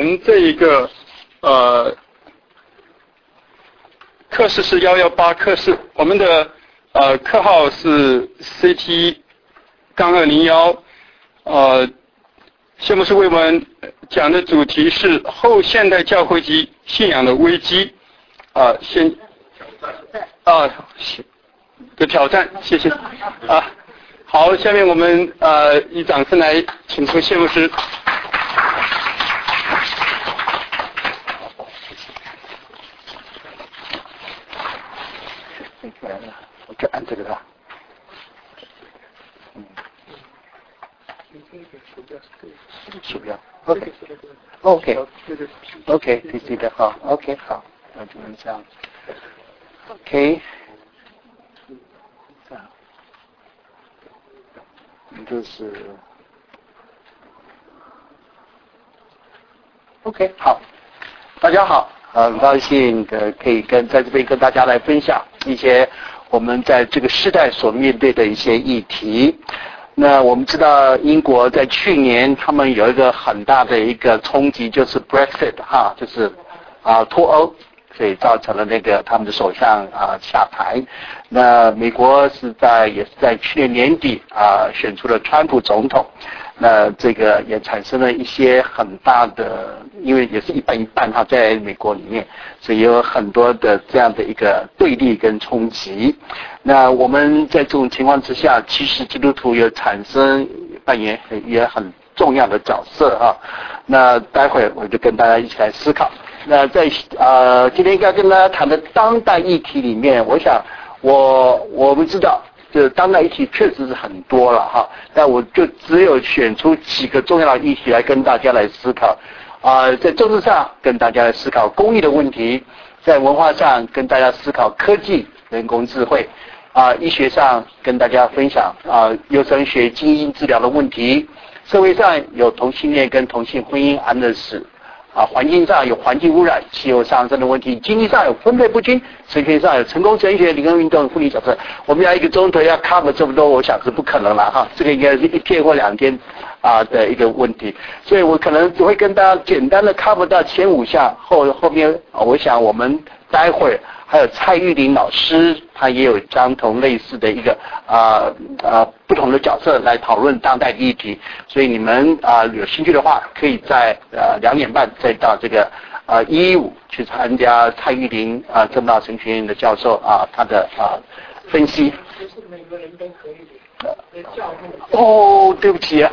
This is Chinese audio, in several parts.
们这一个课室是118课室，我们的课号是 CT-201。谢牧师为我们讲的主题是后现代教会及信仰的危机。的挑战，谢谢。好，下面我们以掌声来请出谢牧师。 我就按这个的。鼠标 OK 可以记得好 OK 好，那就这样 OK 这样，就是OK 好，大家好，很高兴的可以在这边跟大家来分享一些我们在这个时代所面对的一些议题。那我们知道英国在去年他们有一个很大的一个冲击，就是 Brexit 就是脱欧，所以造成了那个他们的首相下台。那美国也是在去年年底选出了川普总统。那这个也产生了一些很大的，因为也是一半一半在美国里面，所以有很多的这样的一个对立跟冲击。那我们在这种情况之下，其实基督徒也扮演也很重要的角色那待会我就跟大家一起来思考。那在今天要跟大家谈的当代议题里面，我想我们知道。这当代议题确实是很多了但我就只有选出几个重要的议题来跟大家来思考。在政治上跟大家来思考公益的问题，在文化上跟大家思考科技、人工智慧，医学上跟大家分享优生学、基因治疗的问题，社会上有同性恋跟同性婚姻安乐死。环境上有环境污染、气候上升的问题，经济上有分配不均，神学上有成功神学、灵恩运动、妇女角色。我们要1个钟头要 cover 这么多，我想是不可能了这个应该是1天或2天的一个问题，所以我可能只会跟大家简单的 cover 到前5项，后面我想我们待会儿还有蔡玉玲老师，他也有相同类似的一个不同的角色来讨论当代议题，所以你们有兴趣的话，可以在2点半再到这个115去参加蔡玉玲正道神学院的教授他的分析。 不是每个人都可以对不起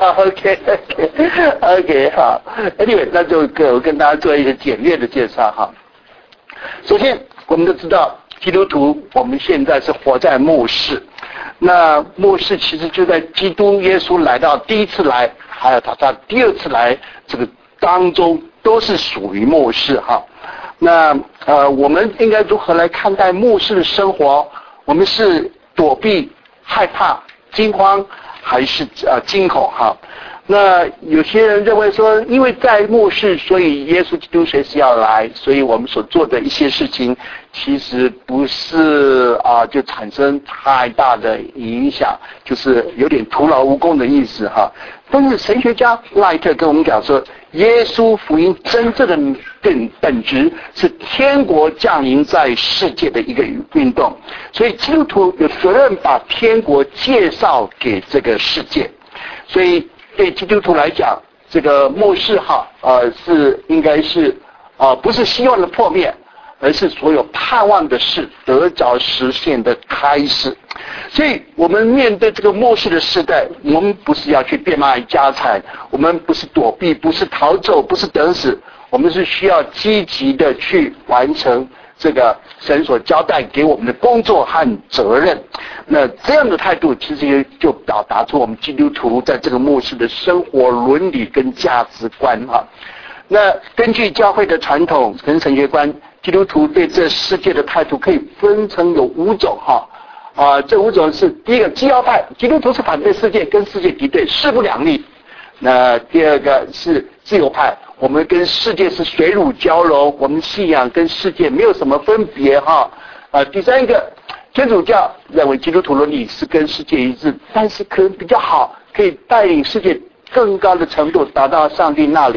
OK 好 ，Anyway 那就我跟大家做一个简略的介绍首先，我们都知道基督徒我们现在是活在末世，那末世其实就在基督耶稣来到第一次来，还有他第二次来这个当中都是属于末世那我们应该如何来看待末世的生活？我们是躲避、害怕、惊慌，还是惊恐那有些人认为说，因为在末世，所以耶稣基督随时要来，所以我们所做的一些事情，其实不是就产生太大的影响，就是有点徒劳无功的意思但是神学家赖特跟我们讲说，耶稣福音真正的本质是天国降临在世界的一个运动，所以基督徒有责任把天国介绍给这个世界，所以对基督徒来讲，这个末世应该是不是希望的破灭，而是所有盼望的事得着实现的开始。所以我们面对这个末世的时代，我们不是要去变卖家产，我们不是躲避，不是逃走，不是等死，我们是需要积极的去完成这个神所交代给我们的工作和责任。那这样的态度其实就表达出我们基督徒在这个末世的生活伦理跟价值观那根据教会的传统跟神学观，基督徒对这世界的态度可以分成有5种这5种是：第一个基要派，基督徒是反对世界，跟世界敌对，势不两立。那第二个是自由派，我们跟世界是水乳交融，我们信仰跟世界没有什么分别第三个天主教认为基督徒伦理是跟世界一致，但是可能比较好，可以带领世界更高的程度达到上帝那里。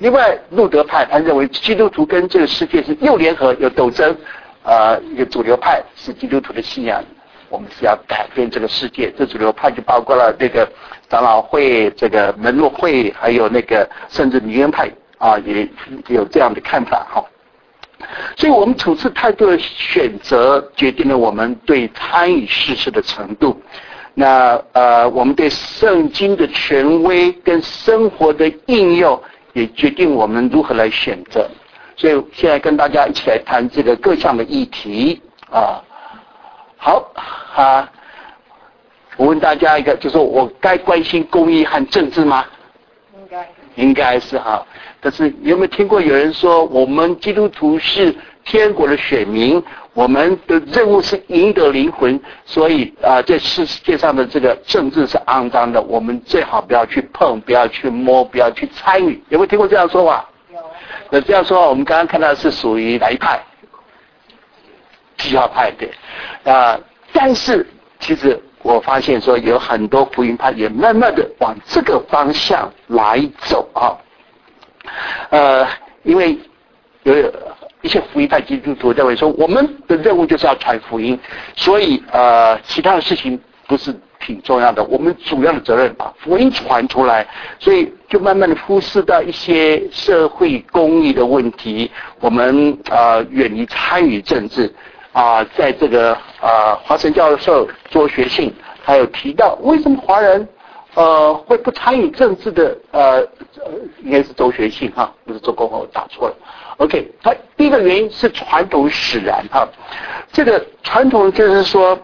另外路德派他认为基督徒跟这个世界是又联合又斗争，一个主流派是基督徒的信仰，我们是要改变这个世界。这主流派就包括了这个长老会、这个门诺会，还有那个甚至女人派也有这样的看法哈。所以我们处事态度的选择决定了我们对参与世事的程度。那我们对圣经的权威跟生活的应用也决定我们如何来选择。所以现在跟大家一起来谈这个各项的议题好我问大家一个，就是我该关心公益和政治吗？应该是哈。但是有没有听过有人说，我们基督徒是天国的选民，我们的任务是赢得灵魂，所以在世界上的这个政治是肮脏的，我们最好不要去碰，不要去摸，不要去参与。有没有听过这样说法？有。那这样说，我们刚刚看到的是属于哪一派？基要派对但是其实我发现说有很多福音派也慢慢的往这个方向来走因为有一些福音派基督徒认为说我们的任务就是要传福音，所以其他的事情不是挺重要的，我们主要的责任把福音传出来，所以就慢慢的忽视到一些社会公益的问题，我们远离参与政治在这个华神教授做学信，还有提到为什么华人会不参与政治的应该是周学信不是周公我打错了。OK， 他第一个原因是传统使然这个传统就是说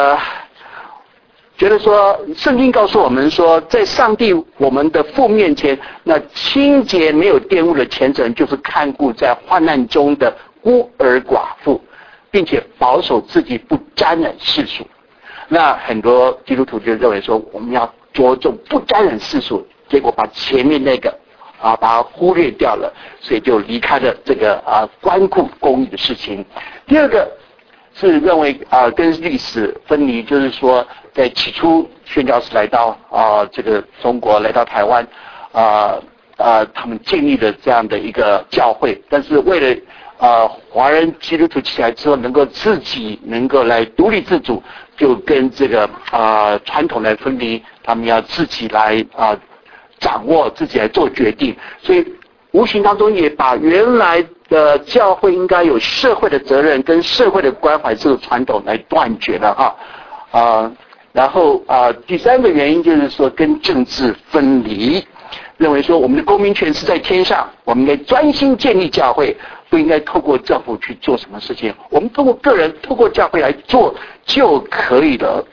觉得说圣经告诉我们说，在上帝我们的父面前，那清洁没有玷污的虔诚就是看顾在患难中的孤儿寡妇，并且保守自己不沾染世俗。那很多基督徒就认为说我们要着重不沾染世俗，结果把前面那个把它忽略掉了，所以就离开了这个关顾公益的事情。第二个是认为跟历史分离，就是说在起初宣教士来到这个中国，来到台湾他们建立了这样的一个教会，但是为了华人基督徒起来之后能够自己能够来独立自主，就跟这个传统来分离，他们要自己来掌握，自己来做决定，所以无形当中也把原来的教会应该有社会的责任跟社会的关怀这个传统来断绝了然后第三个原因就是说跟政治分离，认为说我们的公民权是在天上，我们应该专心建立教会，不应该透过政府去做什么事情，我们透过个人透过教会来做就可以了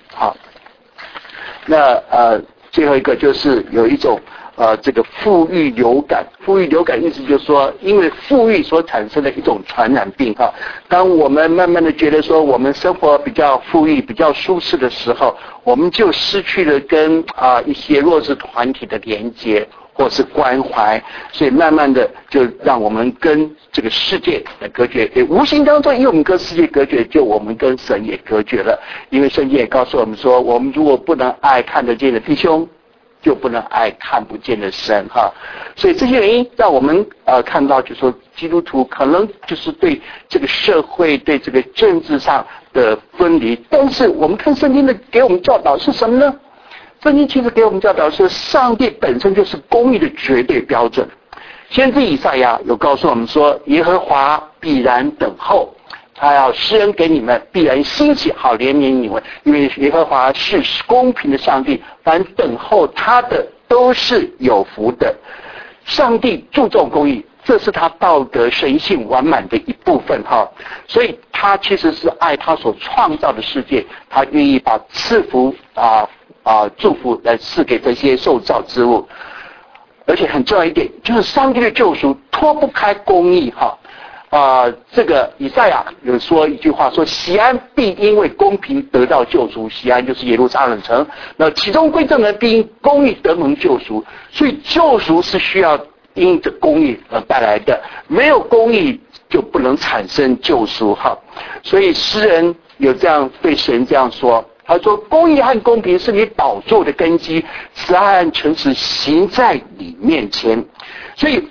那最后一个就是有一种这个富裕流感，富裕流感意思就是说，因为富裕所产生的一种传染病当我们慢慢的觉得说我们生活比较富裕、比较舒适的时候，我们就失去了跟一些弱势团体的连结或是关怀，所以慢慢的就让我们跟这个世界的隔绝，也无形当中因为我们跟世界隔绝，就我们跟神也隔绝了。因为圣经也告诉我们说，我们如果不能爱看得见的弟兄，就不能爱看不见的神所以这些原因让我们看到就是说基督徒可能就是对这个社会对这个政治上的分离，但是我们看圣经的给我们教导是什么呢？圣经其实给我们教导是上帝本身就是公义的绝对标准。先知以赛亚有告诉我们说，耶和华必然等候，他要施恩给你们，必然兴起好怜悯你们，因为耶和华是公平的上帝，凡等候他的都是有福的。上帝注重公义，这是他道德神性完满的一部分所以他其实是爱他所创造的世界，他愿意把赐福祝福来赐给这些受造之物。而且很重要一点，就是上帝的救赎脱不开公义这个以赛亚有说一句话，说西安必因为公平得到救赎，西安就是耶路撒冷城，那其中归正人必因公义得蒙救赎。所以救赎是需要因着公义而带来的，没有公义就不能产生救赎所以诗人有这样对神这样说，他说公义和公平是你宝座的根基，慈爱和诚实行在你面前。所以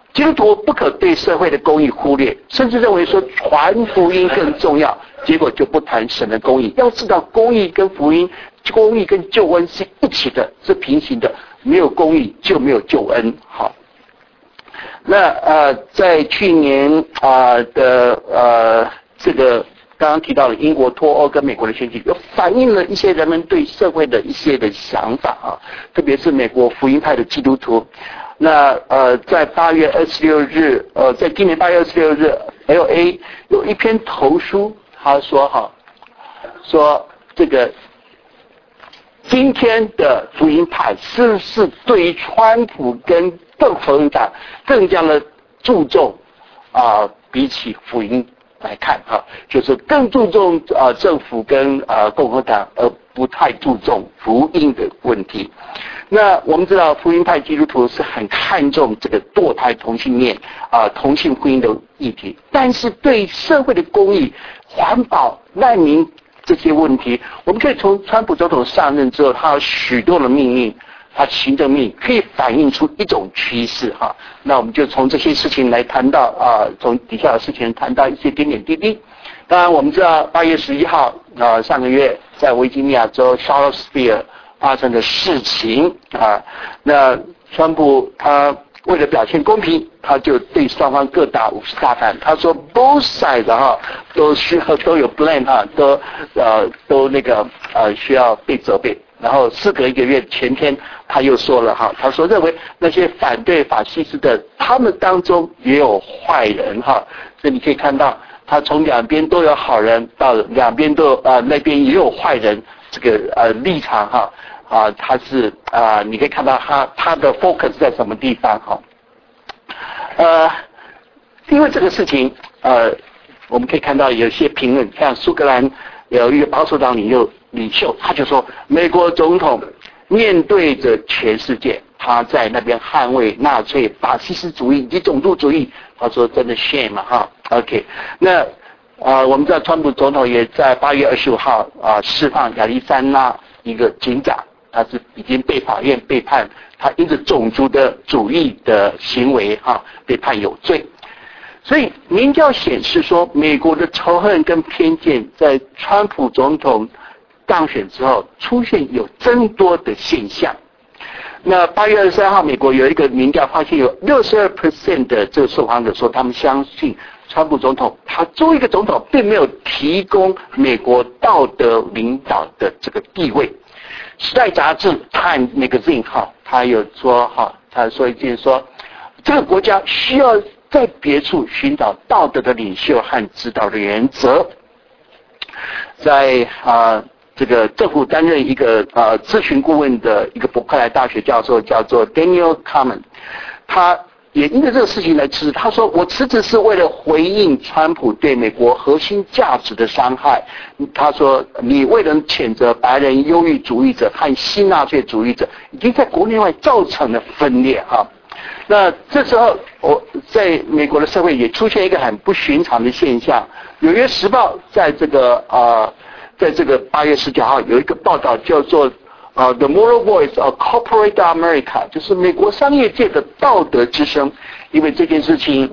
基督徒不可对社会的公义忽略，甚至认为说传福音更重要，结果就不谈神的公义。要知道公义跟福音、公义跟救恩是一起的，是平行的，没有公义就没有救恩。好，那在去年这个刚刚提到了英国脱欧跟美国的选举，又反映了一些人们对社会的一些的想法啊，特别是美国福音派的基督徒。那在8月26日，在今年8月26日 ，LA 有一篇投书，他说说这个今天的福音派是不是对于川普跟共和党更加的注重比起福音来看就是更注重政府跟共和党，而不太注重福音的问题。那我们知道福音派基督徒是很看重这个堕胎同性恋同性婚姻的议题，但是对社会的公益、环保、难民这些问题，我们可以从川普总统上任之后，他有许多的命令，他行政命令可以反映出一种趋势那我们就从这些事情来谈到从底下的事情谈到一些点点滴滴。当然我们知道8月11号上个月在维吉尼亚州 Charlottesville 发生的事情那川普他为了表现公平，他就对双方各打50大板。他说 both sides 都有 blame 都那个需要被责备。然后事隔1个月，前天他又说了他说认为那些反对法西斯的，他们当中也有坏人所以你可以看到他从两边都有好人，到两边都那边也有坏人，这个立场他是你可以看到他的 focus 在什么地方因为这个事情我们可以看到有些评论，像苏格兰有一个保守党领袖，他就说美国总统面对着全世界，他在那边捍卫纳粹法西斯主义以及种族主义，他说真的 shame OK， 那我们知道川普总统也在8月25号释放亚利桑那一个警长，他是已经被法院被判，他因着种族的主义的行为被判有罪。所以民调显示说，美国的仇恨跟偏见在川普总统当选之后出现有增多的现象。那8月23号美国有一个民调发现，有 62% 的这个受访者说他们相信川普总统他作为一个总统并没有提供美国道德领导的这个地位。时代杂志 Time Magazine 他有说他说一句说，这个国家需要在别处寻找道德的领袖和指导的原则。在这个政府担任一个咨询顾问的一个伯克莱大学教授叫做 Daniel Kahneman， 他也因为这个事情来辞职。他说我辞职是为了回应川普对美国核心价值的伤害。他说你为了谴责白人优越主义者和新纳粹主义者，已经在国内外造成了分裂那这时候在美国的社会也出现一个很不寻常的现象。纽约时报在这个8月19号有一个报道叫做The Moral Voice of Corporate America， 就是美国商业界的道德之声。因为这件事情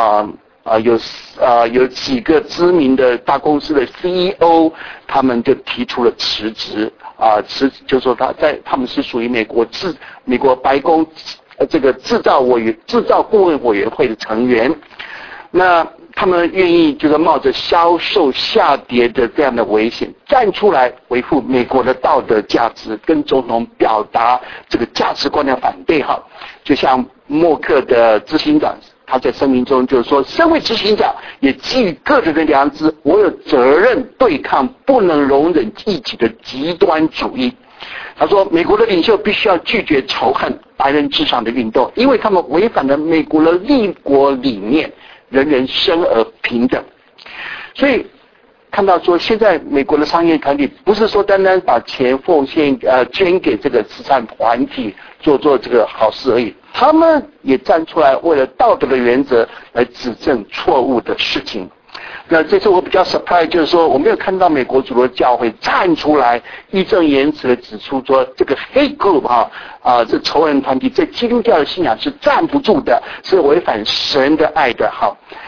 有几个知名的大公司的 CEO 他们就提出了辞职就说他们是属于美国白宫这个制造顾问委员会的成员。那他们愿意就是冒着销售下跌的这样的危险，站出来维护美国的道德价值，跟总统表达这个价值观的反对就像默克的执行长，他在声明中就是说，身为执行长也基于个人的良知，我有责任对抗不能容忍一己的极端主义。他说美国的领袖必须要拒绝仇恨白人至上的运动，因为他们违反了美国的立国理念，人人生而平等。所以看到说现在美国的商业团体不是说单单把钱奉献捐给这个慈善团体做这个好事而已，他们也站出来为了道德的原则来指正错误的事情。 那这次我比较 surprise 就是说，我没有看到美国主流教会站出来义正言辞的指出说，这个 hate group 这仇人团体在基督教的信仰是站不住的，是违反神的爱的。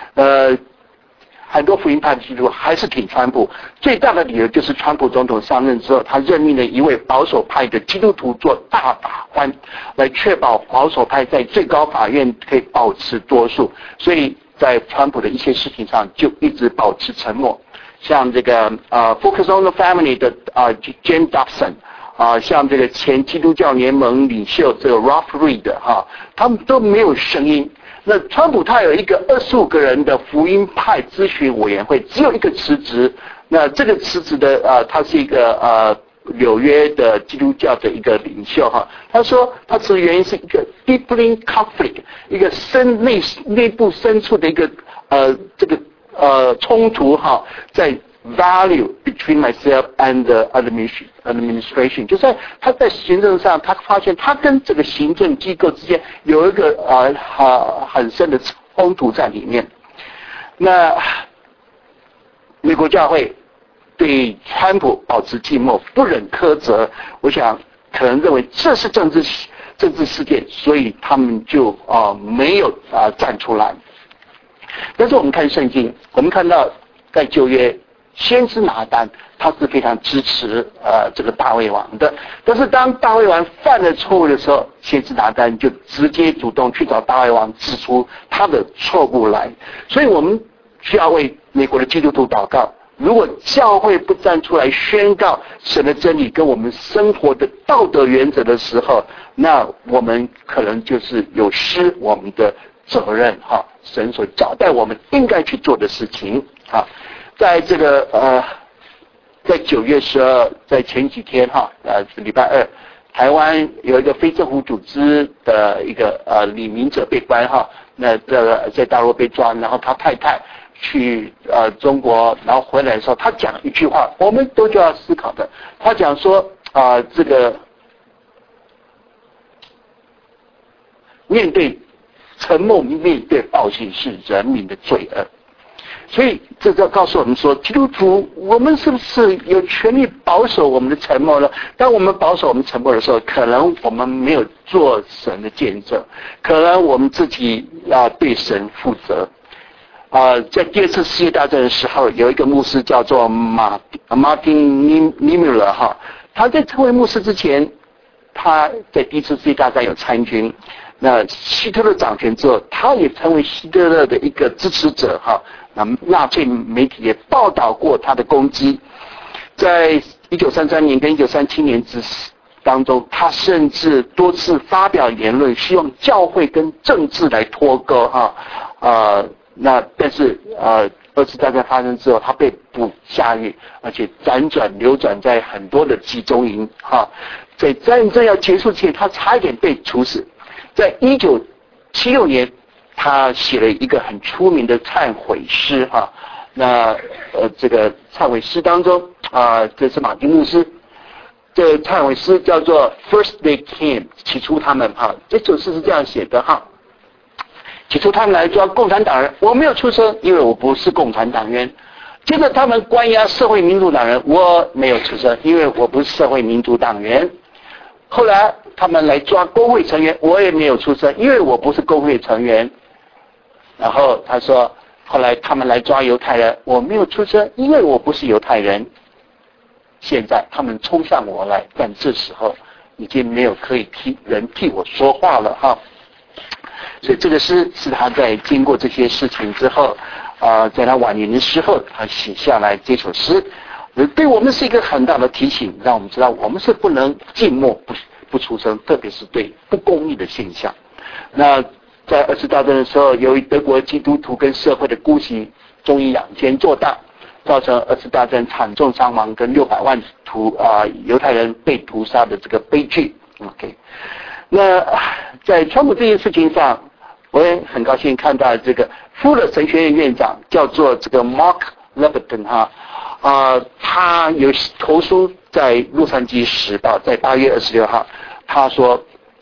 很多福音派的基督徒还是挺川普，最大的理由就是川普总统上任之后，他任命了一位保守派的基督徒做大法官，来确保保守派在最高法院可以保持多数，所以在川普的一些事情上就一直保持沉默。像这个Focus on the Family 的Jane Dobson 像这个前基督教联盟领袖这个 Ralph Reed 他们都没有声音。那川普他有一个25个人的福音派咨询委员会，只有一个辞职。那这个辞职的他是一个纽约的基督教的一个领袖他说他辞职原因是一个 deeply conflict， 一个内部深处的一个这个冲突在 value between myself and the administration， 就是他在行政上，他发现他跟这个行政机构之间有一个很深的冲突在里面。那美国教会对川普保持静默，不忍苛责，我想可能认为这是政治事件，所以他们就没有站出来。但是我们看圣经，我们看到在旧约，先知拿单他是非常支持这个大卫王的，但是当大卫王犯了错误的时候，先知拿单就直接主动去找大卫王指出他的错误来。所以我们需要为美国的基督徒祷告，如果教会不站出来宣告神的真理跟我们生活的道德原则的时候，那我们可能就是有失我们的责任神所交代我们应该去做的事情在这个在9月12，在前几天礼拜二，台湾有一个非政府组织的一个李明哲被关那这个在大陆被抓，然后他太太去中国，然后回来的时候，他讲一句话，我们都就要思考的。他讲说这个沉默面对暴行是人民的罪恶。所以这就告诉我们说，基督徒我们是不是有权利保守我们的沉默呢？当我们保守我们沉默的时候，可能我们没有做神的见证，可能我们自己要对神负责。在第2次世界大战的时候，有一个牧师叫做Martin Niemöller他在成为牧师之前，他在第1次世界大战有参军。那希特勒掌权之后，他也成为希特勒的一个支持者那纳粹媒体也报道过他的攻击。在1933年跟1937年当中，他甚至多次发表言论，希望教会跟政治来脱钩但是2次大战发生之后，他被捕下狱，而且流转在很多的集中营在战争要结束前，他差一点被处死。在1976年，他写了一个很出名的忏悔诗那这个忏悔诗当中这是马丁牧师，这个忏悔诗叫做 First They Came， 起初他们这首诗是这样写的起初他们来抓共产党人，我没有出声，因为我不是共产党员。接着他们关押社会民主党人，我没有出声，因为我不是社会民主党员。后来他们来抓工会成员，我也没有出声，因为我不是工会成员。然后他说，后来他们来抓犹太人，我没有出声，因为我不是犹太人。现在他们冲向我来，但这时候已经没有可以人替我说话了所以这个诗是他在经过这些事情之后在他晚年的时候，他写下来这首诗。对我们是一个很大的提醒，让我们知道我们是不能静默不出声，特别是对不公义的现象。那在2次大战的时候，由于德国基督徒跟社会的姑息，终于仰天做大，造成2次大战惨重伤亡跟600万犹太人被屠杀的这个悲剧。OK， 那在川普这件事情上，我也很高兴看到这个富勒神学院院长叫做这个 Mark Leviton 他有投书在洛杉矶时报，在8月26号，他说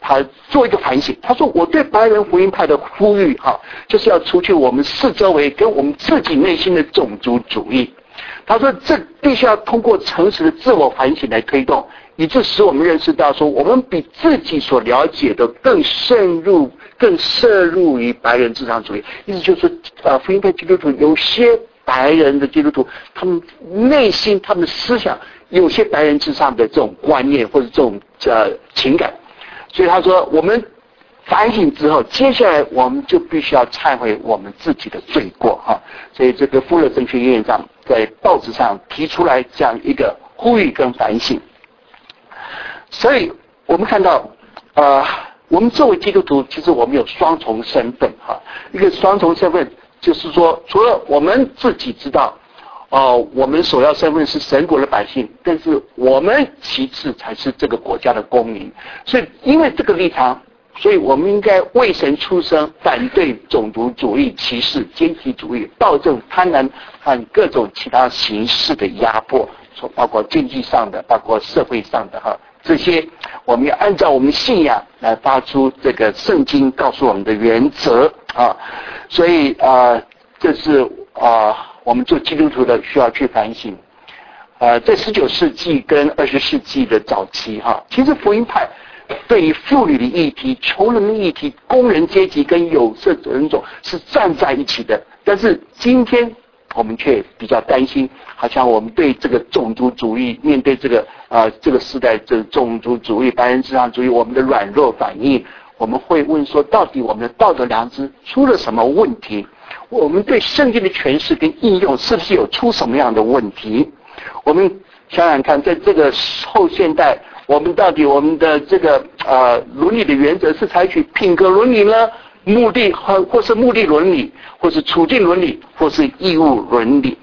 他做一个反省，他说我对白人福音派的呼吁就是要除去我们四周围跟我们自己内心的种族主义。他说这必须要通过诚实的自我反省来推动，以致使我们认识到说我们比自己所了解的更深入更涉入于白人至上主义。意思就是说福音派基督徒有些白人的基督徒，他们内心他们的思想有些白人至上的这种观念或者这种情感。所以他说我们反省之后，接下来我们就必须要忏悔我们自己的罪过所以这个富勒神学院长在报纸上提出来这样一个呼吁跟反省。所以我们看到我们作为基督徒，其实我们有双重身份一个双重身份就是说，除了我们自己知道我们首要身份是神国的百姓，但是我们其次才是这个国家的公民。所以因为这个立场，所以我们应该为神出声，反对种族主义、歧视、阶级主义、暴政、贪婪和各种其他形式的压迫，包括经济上的，包括社会上的这些我们要按照我们信仰来发出这个圣经告诉我们的原则所以这是我们做基督徒的需要去反省。在19世纪跟20世纪的早期其实福音派对于妇女的议题、穷人的议题、工人阶级跟有色人种是站在一起的，但是今天我们却比较担心，好像我们对这个种族主义，面对这个时代这个种族主义、白人至上主义，我们的软弱反应，我们会问说，到底我们的道德良知出了什么问题？我们对圣经的诠释跟应用是不是有出什么样的问题？我们想想看，在这个后现代，我们到底我们的这个伦理的原则是采取品格伦理呢，目的或是目的伦理，或是处境伦理，或是义务伦理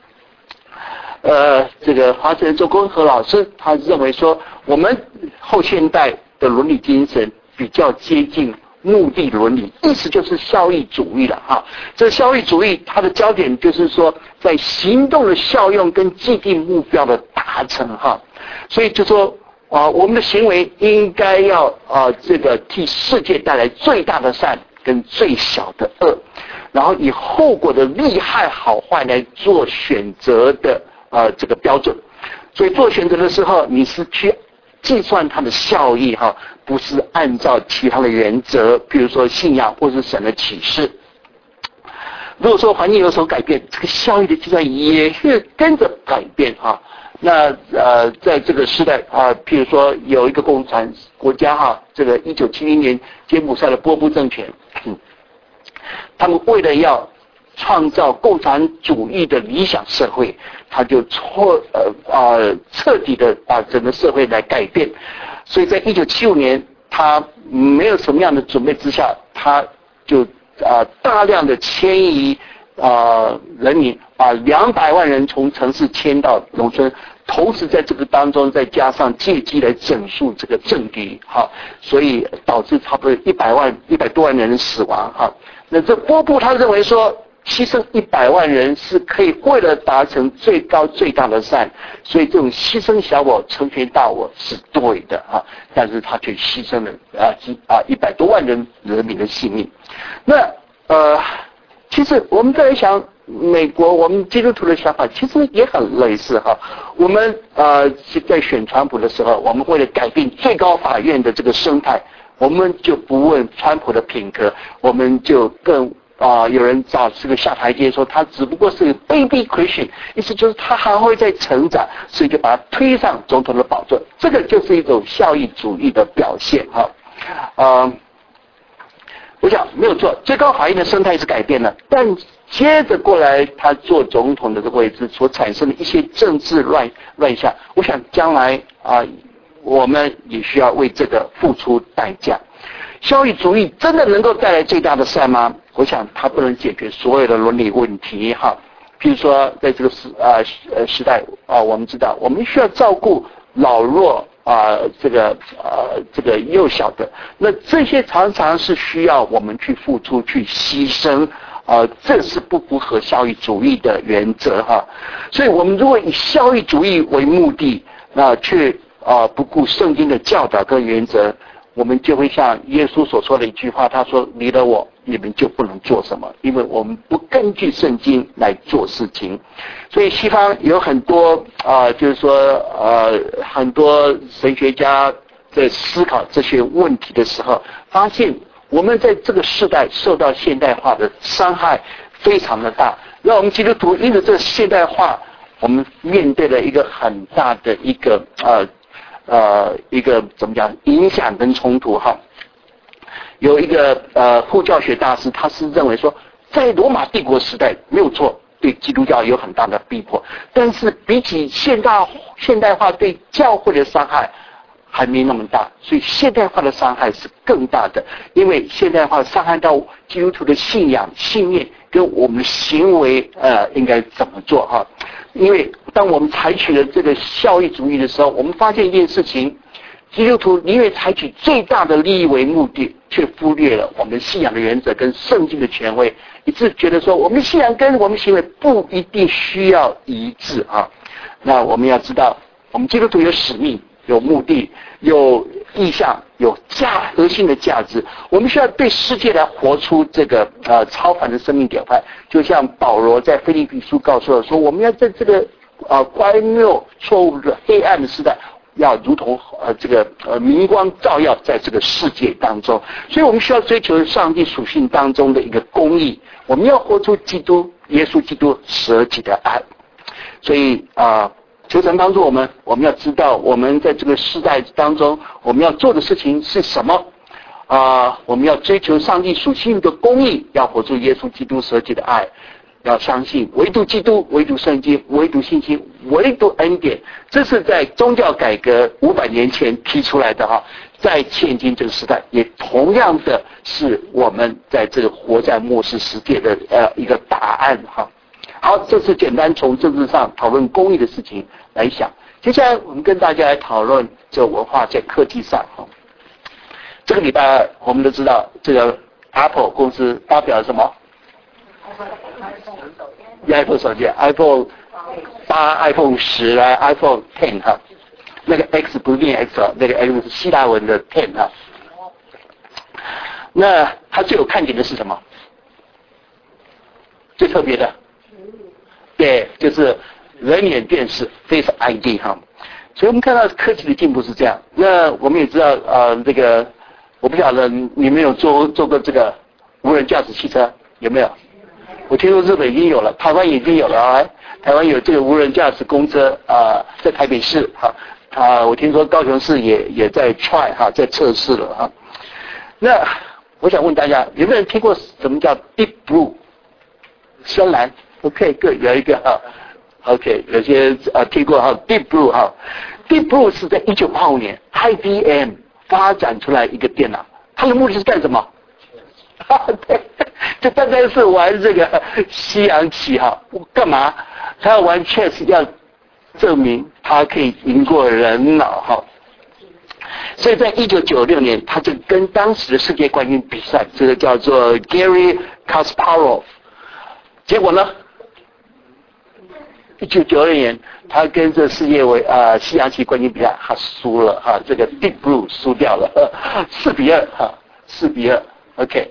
这个华盛顿周公和老师他认为说，我们后现代的伦理精神比较接近目的伦理，意思就是效益主义了这效益主义它的焦点就是说，在行动的效用跟既定目标的达成所以就说我们的行为应该要这个替世界带来最大的善跟最小的恶，然后以后果的利害好坏来做选择的这个标准。所以做选择的时候，你是去计算它的效益不是按照其他的原则，比如说信仰或是神的启示。如果说环境有所改变，这个效益的计算也是跟着改变那在这个时代譬如说有一个共产国家这个1970年柬埔寨的波布政权他们为了要创造共产主义的理想社会，他就彻底的把整个社会来改变。所以在1975年他没有什么样的准备之下，他就大量的迁移人民，把200万人从城市迁到农村，同时在这个当中再加上借机来整肃这个政敌所以导致差不多100多万人死亡那这波布他认为说，牺牲100万人是可以为了达成最高最大的善，所以这种牺牲小我成全大我是对的但是他却牺牲了100多万人民的性命。那其实我们在想美国我们基督徒的想法其实也很类似我们在选川普的时候，我们为了改变最高法院的这个生态，我们就不问川普的品格，我们就更有人找这个下台阶说他只不过是个 baby Christian， 意思就是他还会再成长，所以就把他推上总统的宝座。这个就是一种效益主义的表现我想没有错，最高法院的生态是改变了，但接着过来他做总统的这个位置所产生的一些政治乱象，我想将来我们也需要为这个付出代价。效益主义真的能够带来最大的善吗？我想它不能解决所有的伦理问题譬如说在这个时代我们知道我们需要照顾老弱这个幼小的，那这些常常是需要我们去付出去牺牲这是不符合效益主义的原则所以我们如果以效益主义为目的，那却不顾圣经的教导跟原则， 我们就会像耶稣所说的一句话，他说：离了我，你们就不能做什么，因为我们不根据圣经来做事情。所以西方有很多就是说很多神学家在思考这些问题的时候，发现我们在这个时代受到现代化的伤害非常的大，让我们基督徒因着这个现代化，我们面对了一个很大的一个怎么讲影响跟冲突哈。有一个护教学大师，他是认为说，在罗马帝国时代没有错，对基督教有很大的逼迫，但是比起现代化对教会的伤害还没那么大，所以现代化的伤害是更大的，因为现代化伤害到基督徒的信仰、信念跟我们的行为应该怎么做哈。因为当我们采取了这个效益主义的时候，我们发现一件事情，基督徒宁愿采取最大的利益为目的，却忽略了我们信仰的原则跟圣经的权威，以致觉得说我们信仰跟我们行为不一定需要一致啊。那我们要知道，我们基督徒有使命、有目的、有意向、有核心的价值，我们需要对世界来活出这个超凡的生命典范。就像保罗在腓立比书告诉我说，我们要在这个乖谬错误的黑暗的时代，要如同明光照耀在这个世界当中。所以我们需要追求上帝属性当中的一个公义，我们要活出耶稣基督舍己的爱。所以求神帮助我们要知道我们在这个世代当中我们要做的事情是什么我们要追求上帝属性的公义，要活出耶稣基督舍己的爱，要相信唯独基督、唯独圣经、唯独信心、唯独恩典。这是在宗教改革500年前提出来的哈，在现今这个时代也同样的是我们在这个活在末世世界的一个答案哈。好，这是简单从政治上讨论公益的事情来想。接下来我们跟大家来讨论这文化在科技上哈。这个礼拜我们都知道，这个 Apple 公司发表了什么？iPhone 手机 ，iPhone 8、iPhone 10来 iPhone 10哈。那个 X 不是念 X 啊，那个 X 是希腊文的 10哈。那它最有看点的是什么？最特别的？对，就是人脸辨识 Face ID 哈。所以我们看到科技的进步是这样。那我们也知道这个我不晓得你们有坐过这个无人驾驶汽车有没有？我听说日本已经有了，台湾已经有了啊。台湾有这个无人驾驶公车在台北市哈我听说高雄市也在 try 哈，在测试了哈。那我想问大家，有没有人听过什么叫 Deep Blue 深蓝 ？OK， 各有一个哈。OK， 有些听过哈 Deep Blue 哈 ，Deep Blue 是在1985年 IBM 发展出来一个电脑，它的目的是干什么？对，就单单是玩这个西洋棋哈，干嘛？他要玩 chess， 要证明他可以赢过人脑哈。所以在1996年，他就跟当时的世界冠军比赛，这个叫做 Gary Kasparov， 结果呢？1992年，他跟这世界西洋棋冠军比赛，他输了哈，这个 Deep Blue 输掉了，4-2哈，4-2 ，OK，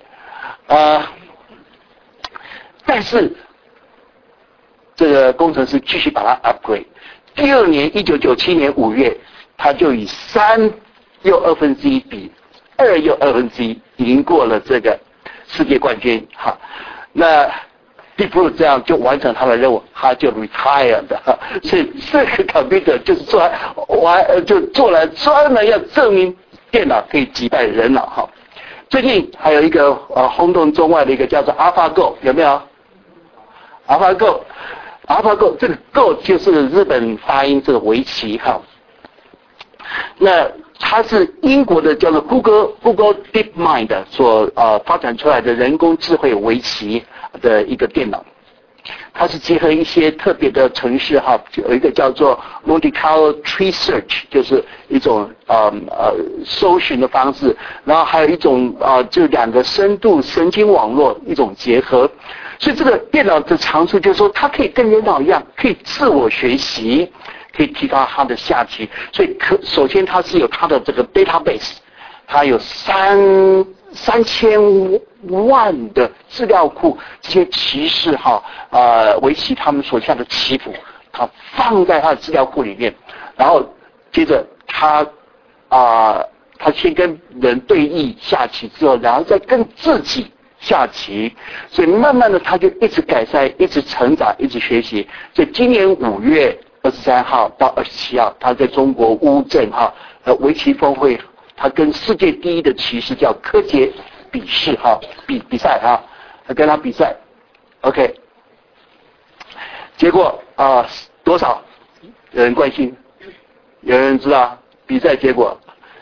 但是这个工程师继续把它 upgrade。第二年，1997年5月，他就以3又1/2比2又1/2赢过了这个世界冠军哈。那Deep Blue 这样就完成他的任务，他就 retired 的，所以这个 computer 就是做来专门要证明电脑可以击败人脑哈。最近还有一个轰动中外的一个叫做 AlphaGo， 有没有 ？AlphaGo 这个 Go 就是日本发音这个围棋哈。那它是英国的叫做 Google DeepMind 所发展出来的人工智慧围棋的一个电脑，它是结合一些特别的程式哈，有一个叫做 Monte Carlo Tree Search， 就是一种搜寻的方式，然后还有一种就2个深度神经网络一种结合，所以这个电脑的长处就是说它可以跟人脑一样，可以自我学习，可以提高它的下棋，所以首先它是有它的这个 database， 它有3000万的资料库，这些骑士围棋他们所下的棋谱，他放在他的资料库里面，然后接着他先跟人对弈下棋之后，然后再跟自己下棋，所以慢慢的他就一直改善，一直成长，一直学习。所以今年5月23号到27号，他在中国乌镇围棋峰会，他跟世界第一的棋士叫柯洁比赛他跟他比赛 ，OK， 结果多少？有人关心？有人知道比赛结果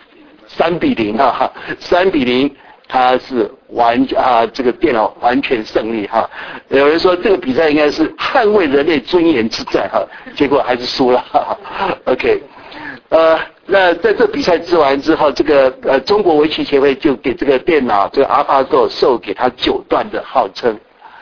？3-03-0，他是这个电脑完全胜利有人说这个比赛应该是捍卫人类尊严之战结果还是输了OK， 那在这比赛完之后，这个中国围棋协会就给这个电脑这个 AlphaGo 授给他9段的号称。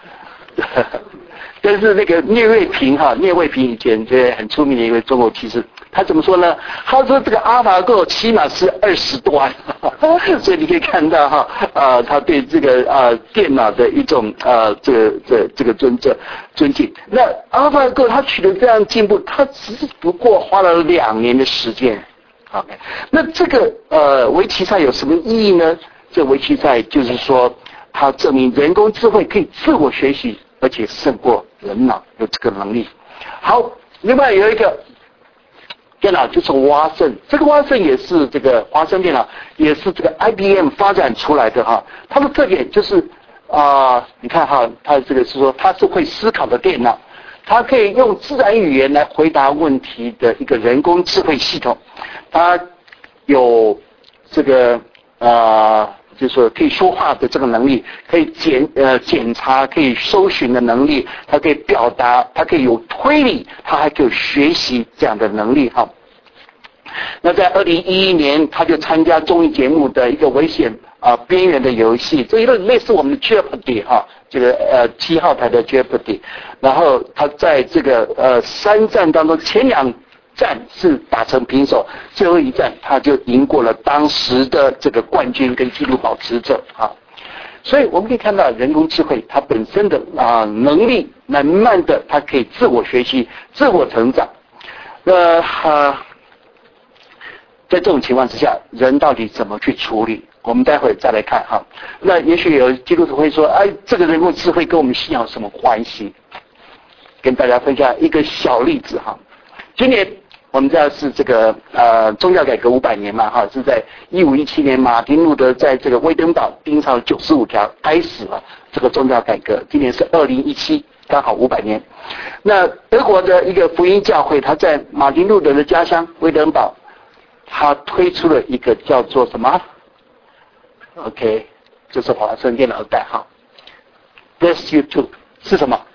但是那个聂卫平以前这很出名的一位中国棋士，他怎么说呢？他说这个 AlphaGo 起码是20段，所以你可以看到他对这个电脑的一种这个尊敬。那 AlphaGo 他取得这样进步，他只不过花了2年的时间。OK， 那这个围棋赛有什么意义呢？这围棋赛就是说，它证明人工智慧可以自我学习，而且胜过人脑，有这个能力。好，另外有一个电脑就是蛙圣，这个蛙圣也是这个华生电脑，也是这个 IBM 发展出来的它的特点就是你看它这个是说它是会思考的电脑，它可以用自然语言来回答问题的一个人工智慧系统。它有这个就是说可以说话的这个能力，可以检查，可以搜寻的能力，它可以表达，它可以有推理，它还可以有学习这样的能力那在2011年，他就参加综艺节目的一个危险边缘的游戏，这一个类似我们的 Jeopardy 这个7号台的 Jeopardy， 然后他在这个3战当中前2战是打成平手，最后一战他就赢过了当时的这个冠军跟纪录保持者所以我们可以看到人工智慧它本身的能力，慢慢的它可以自我学习、自我成长。在这种情况之下，人到底怎么去处理？我们待会再来看那也许有基督徒会说，这个人工智慧跟我们信仰有什么关系？跟大家分享一个小例子今年我们知道是这个宗教改革500年嘛是在1517年马丁路德在这个威登堡钉上95条开始了这个宗教改革。今年是2017，刚好500年。那德国的一个福音教会，他在马丁路德的家乡威登堡，他推出了一个叫做什么 ？OK， 就是华盛电脑代号 ，Bless you too 是什么？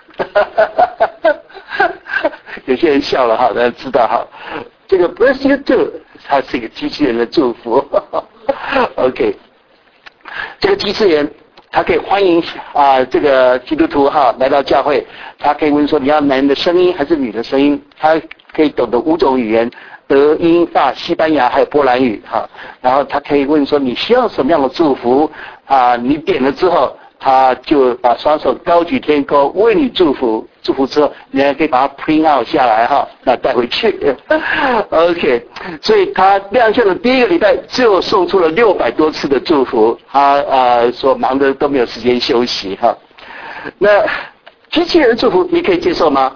有些人笑了大家知道这个 Bless you too 它是一个机器人的祝福OK， 这个机器人它可以欢迎这个基督徒来到教会，它可以问说你要男人的声音还是女的声音，它可以懂得5种语言，德、英、法、西班牙还有波兰语然后它可以问说你需要什么样的祝福你点了之后，他就把双手高举天空为你祝福，祝福之后你还可以把它 print out 下来那带回去OK， 所以他亮相的第1个礼拜就送出了600多次的祝福，他说忙得都没有时间休息那机器人祝福你可以接受吗？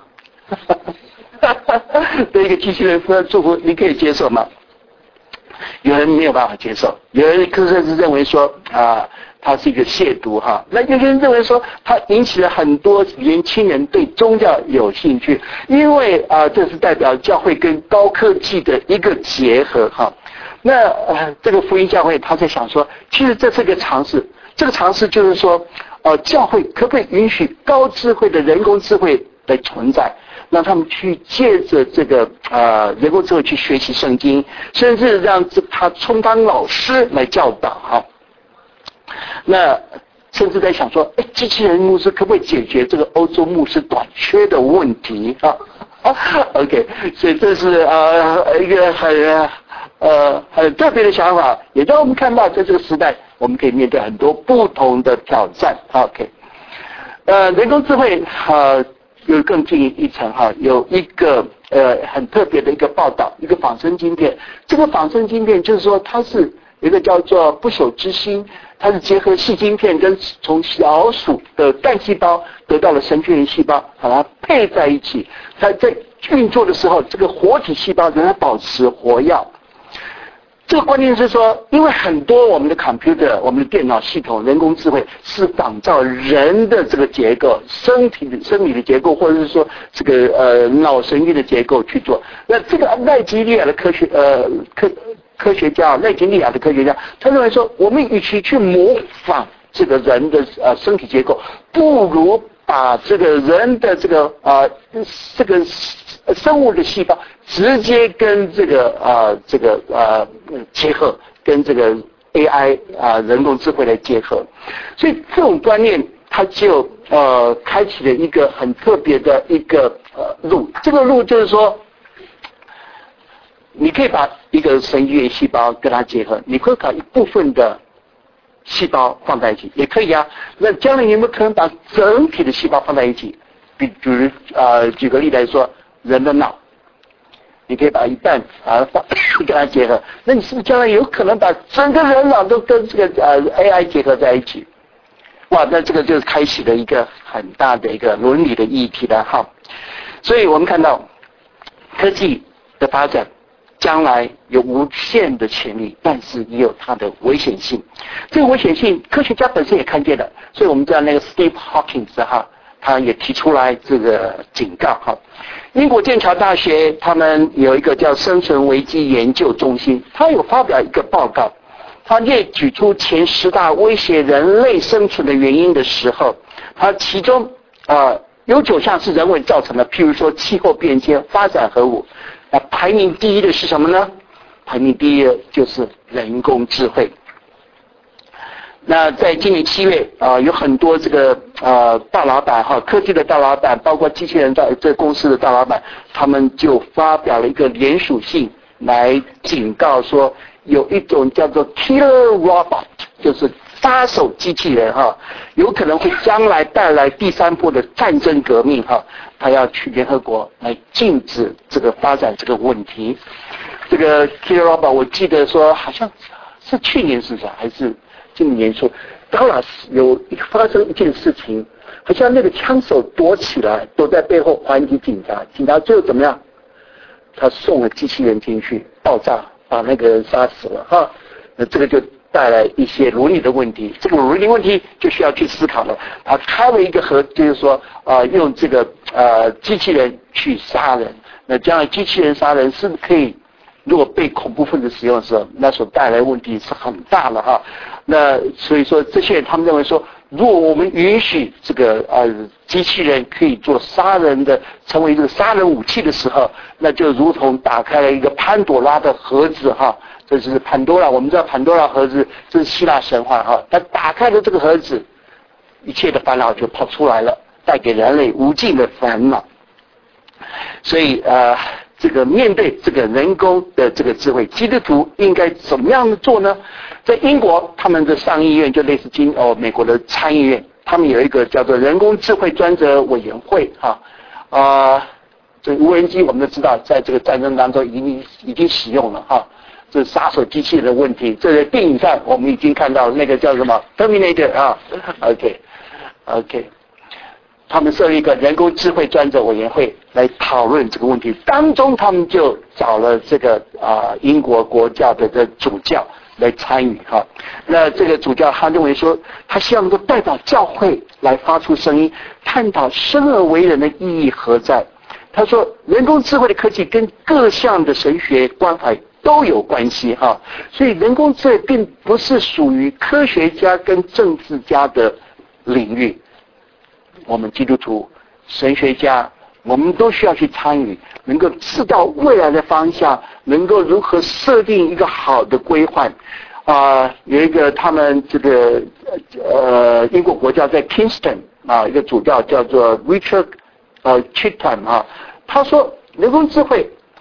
对一个机器人的祝福你可以接受吗？有人没有办法接受，有人甚至认为说它是一个亵渎那有些人认为说它引起了很多年轻人对宗教有兴趣，因为这是代表教会跟高科技的一个结合那这个福音教会他在想说，其实这是一个尝试，这个尝试就是说教会可不可以允许高智慧的人工智慧来存在，让他们去借着这个人工智慧去学习圣经，甚至让他充当老师来教导那甚至在想说，机器人牧师可不可以解决这个欧洲牧师短缺的问题OK， 所以这是一个很很特别的想法，也让我们看到在这个时代，我们可以面对很多不同的挑战。OK， 人工智慧又更进一层哈，有一个很特别的一个报道，一个仿生晶片。这个仿生晶片就是说，它是有一个叫做不朽之心，它是结合细晶片跟从老鼠的干细胞得到了神经元细胞，把它配在一起，它在运作的时候，这个活体细胞仍然保持活跃。这个关键是说，因为很多我们的 computer， 我们的电脑系统、人工智慧是仿照人的这个结构、生理的结构，或者是说这个脑神经的结构去做。那这个赖吉利亚的科学家，赖吉利亚的科学家，他认为说，我们与其去模仿这个人的身体结构，不如把这个人的这个生物的细胞直接跟这个结合，跟这个 AI 人工智慧来结合，所以这种观念它就开启了一个很特别的一个路。这个路就是说，你可以把一个神经元细胞跟它结合，你会把一部分的细胞放在一起，也可以啊。那将来有没有可能把整体的细胞放在一起？比如举个例来说，人的脑，你可以把一半跟它结合，那你是不是将来有可能把整个人脑都跟这个AI 结合在一起？哇，那这个就是开启了一个很大的一个伦理的议题了哈。所以我们看到科技的发展将来有无限的潜力，但是也有它的危险性。这个危险性科学家本身也看见了，所以我们知道那个 Steve Hawking 他也提出来这个警告哈。英国剑桥大学他们有一个叫生存危机研究中心，他有发表一个报告，他列举出前10大威胁人类生存的原因的时候，他其中有9项是人为造成的，譬如说气候变迁、发展核武。排名第一的是什么呢？排名第一的就是人工智慧。那在今年7月有很多这个大老板科技的大老板，包括机器人这公司的大老板，他们就发表了一个联署信来警告说，有一种叫做 killer robot， 就是杀手机器人有可能会将来带来第3波的战争革命他要去联合国来禁止这个发展这个问题。这个 killer robot 我记得说好像是去年是不是还是今年初，Dallas 有发生一件事情，好像那个枪手躲起来，躲在背后还击警察，警察最后怎么样？他送了机器人进去，爆炸把那个人杀死了那这个就带来一些伦理的问题，这个伦理问题就需要去思考了。他开了一个就是说用这个机器人去杀人，那将来机器人杀人是不是可以？如果被恐怖分子使用的时候，那所带来的问题是很大的那所以说这些人他们认为说，如果我们允许这个机器人可以做杀人的，成为这个杀人武器的时候，那就如同打开了一个潘朵拉的盒子这是潘多拉，我们知道潘多拉盒子这是希腊神话它打开了这个盒子，一切的烦恼就跑出来了，带给人类无尽的烦恼。所以这个面对这个人工的这个智慧，基督徒应该怎么样做呢？在英国，他们的上议院就类似美国的参议院，他们有一个叫做人工智慧专责委员会这无人机我们都知道，在这个战争当中已经使用了这杀手机器人的问题，这个电影上我们已经看到那个叫什么 Terminator OK。他们设立一个人工智慧专责委员会来讨论这个问题，当中他们就找了这个英国国教的主教来参与那这个主教他认为说，他希望能够代表教会来发出声音，探讨生而为人的意义何在。他说，人工智慧的科技跟各项的神学关怀都有关系所以人工智慧并不是属于科学家跟政治家的领域。我们基督徒、神学家，我们都需要去参与，能够知道未来的方向，能够如何设定一个好的规划。有一个他们这个英国国教在 Kingston 一个主教叫做 Richard Chitham 他说人工智慧，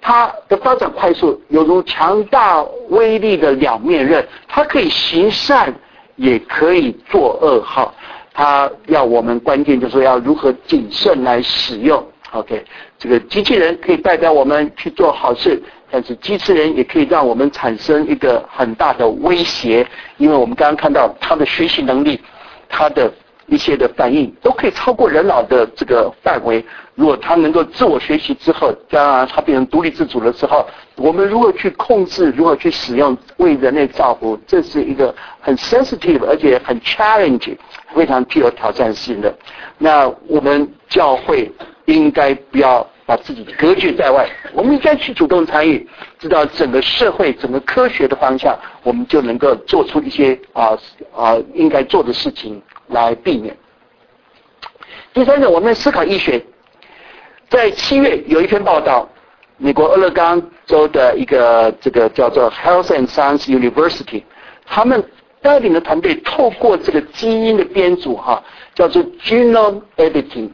它的发展快速，有如强大威力的两面刃，它可以行善，也可以作恶。哈，它要我们关键就是要如何谨慎来使用。OK， 这个机器人可以代表我们去做好事，但是机器人也可以让我们产生一个很大的威胁，因为我们刚刚看到它的学习能力，它的一些的反应都可以超过人脑的这个范围。如果它能够自我学习之后，当然它变成独立自主的时候，我们如何去控制，如何去使用，为人类造福，这是一个很 sensitive 而且很 challenge， 非常具有挑战性的。那我们教会应该不要把自己隔绝在外，我们应该去主动参与，知道整个社会、整个科学的方向，我们就能够做出一些应该做的事情来避免。第三个，我们思考医学。在7月有一篇报道，美国俄勒冈州的一个这个叫做 Health and Science University， 他们带领的团队透过这个基因的编组叫做 genome editing，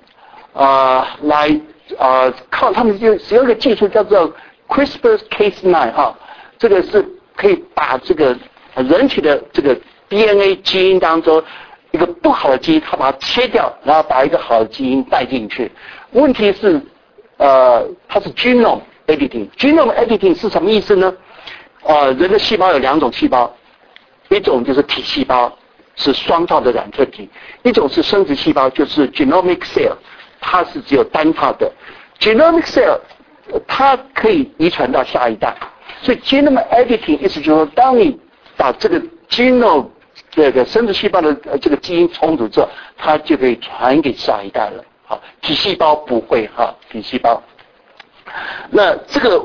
靠他们就使用一个技术叫做 CRISPR-Cas9 这个是可以把这个人体的这个 DNA 基因当中一个不好的基因，它把它切掉，然后把一个好的基因带进去。问题是，它是 genome editing。genome editing 是什么意思呢？人的细胞有2种细胞，一种就是体细胞，是双套的染色体；一种是生殖细胞，就是 genomic cell， 它是只有单套的。genomic cell 它可以遗传到下一代，所以 genome editing 意思就是说，当你把这个 genome 这个生殖细胞的这个基因重组之后，它就可以传给下一代了。体细胞不会体细胞。那这个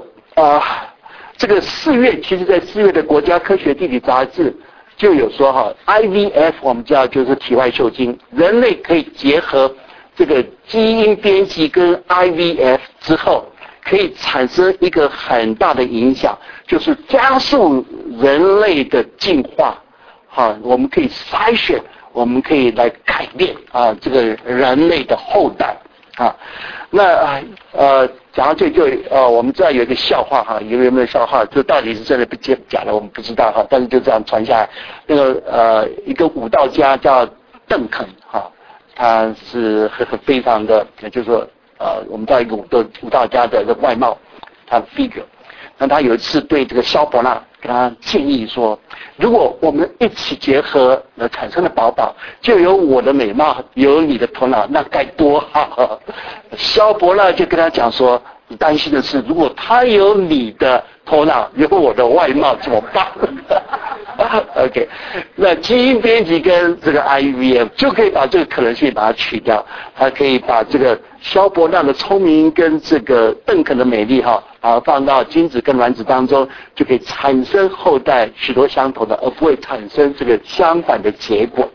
4月，其实在4月的国家科学地理杂志就有说IVF 我们知道就是体外受精，人类可以结合这个基因编辑跟 IVF 之后，可以产生一个很大的影响，就是加速人类的进化。我们可以筛选，我们可以来改变这个人类的后代那讲到这就我们知道有一个笑话有没有笑话？这到底是真的不假的我们不知道但是就这样传下来。那个一个舞蹈家叫邓肯他是非常的，就是说我们知道一个舞蹈家的外貌，他的 figure。那他有一次对这个萧伯纳跟他建议说，如果我们一起结合而产生的宝宝，就有我的美貌，有你的头脑，那该多好。萧伯纳就跟他讲说，你担心的是，如果他有你的头脑，有我的外貌怎么办？OK， 那基因编辑跟这个 IVF 就可以把这个可能性把它去掉，它可以把这个萧伯纳的聪明跟这个邓肯的美丽放到精子跟卵子当中，就可以产生后代许多相同的，而不会产生这个相反的结果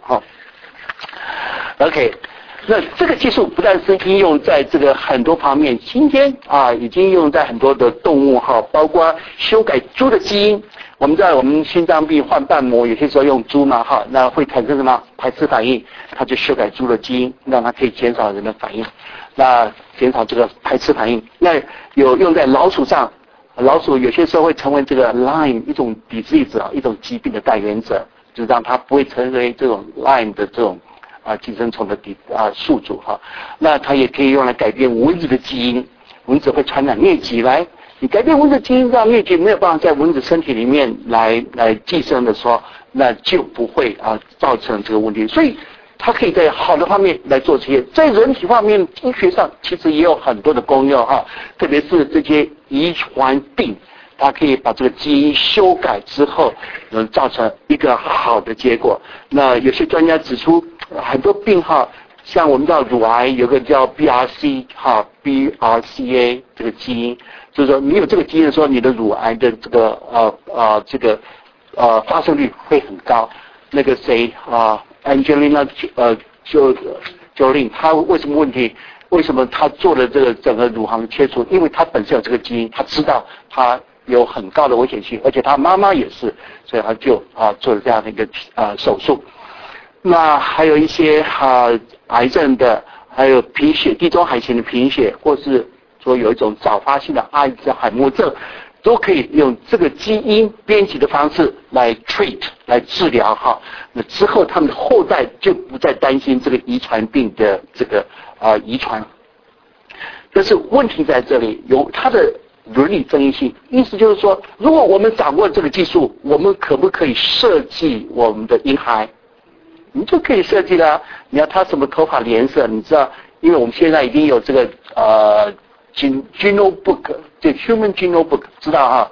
OK， 那这个技术不但是应用在这个很多方面，今天已经应用在很多的动物包括修改猪的基因。我们在我们心脏病换瓣膜，有些时候用猪嘛那会产生什么排斥反应？它就修改猪的基因，让它可以减少人的反应，那减少这个排斥反应。那有用在老鼠上，老鼠有些时候会成为这个 Lyme 一种 disease 一种疾病的带源者，就让它不会成为这种 Lyme 的这种寄生虫的宿主那它也可以用来改变蚊子的基因，蚊子会传染疟疾来。你改变蚊子基因，让疟疾没有办法在蚊子身体里面来寄生的时候，那就不会造成这个问题。所以它可以在好的方面来做这些，在人体方面医学上其实也有很多的功用特别是这些遗传病，它可以把这个基因修改之后，能造成一个好的结果。那有些专家指出，很多病像我们知道乳癌有个叫 BRCA 这个基因，就是说你有这个基因的时候，你的乳癌的这个发生率会很高。那个谁Angelina Jolie 她为什么问题？为什么她做了这个整个乳房切除？因为她本身有这个基因，她知道她有很高的危险性，而且她妈妈也是，所以她就做了这样的一个手术。那还有一些癌症的，还有贫血、地中海型的贫血，或是说有一种早发性的阿兹海默症，都可以用这个基因编辑的方式来 treat 来治疗哈。那之后他们的后代就不再担心这个遗传病的这个遗传。但是问题在这里，有它的伦理争议性，意思就是说，如果我们掌握这个技术，我们可不可以设计我们的婴孩？你就可以设计了。你要他什么头发的颜色，你知道？因为我们现在已经有这个genome book， 就 human genome book， 知道哈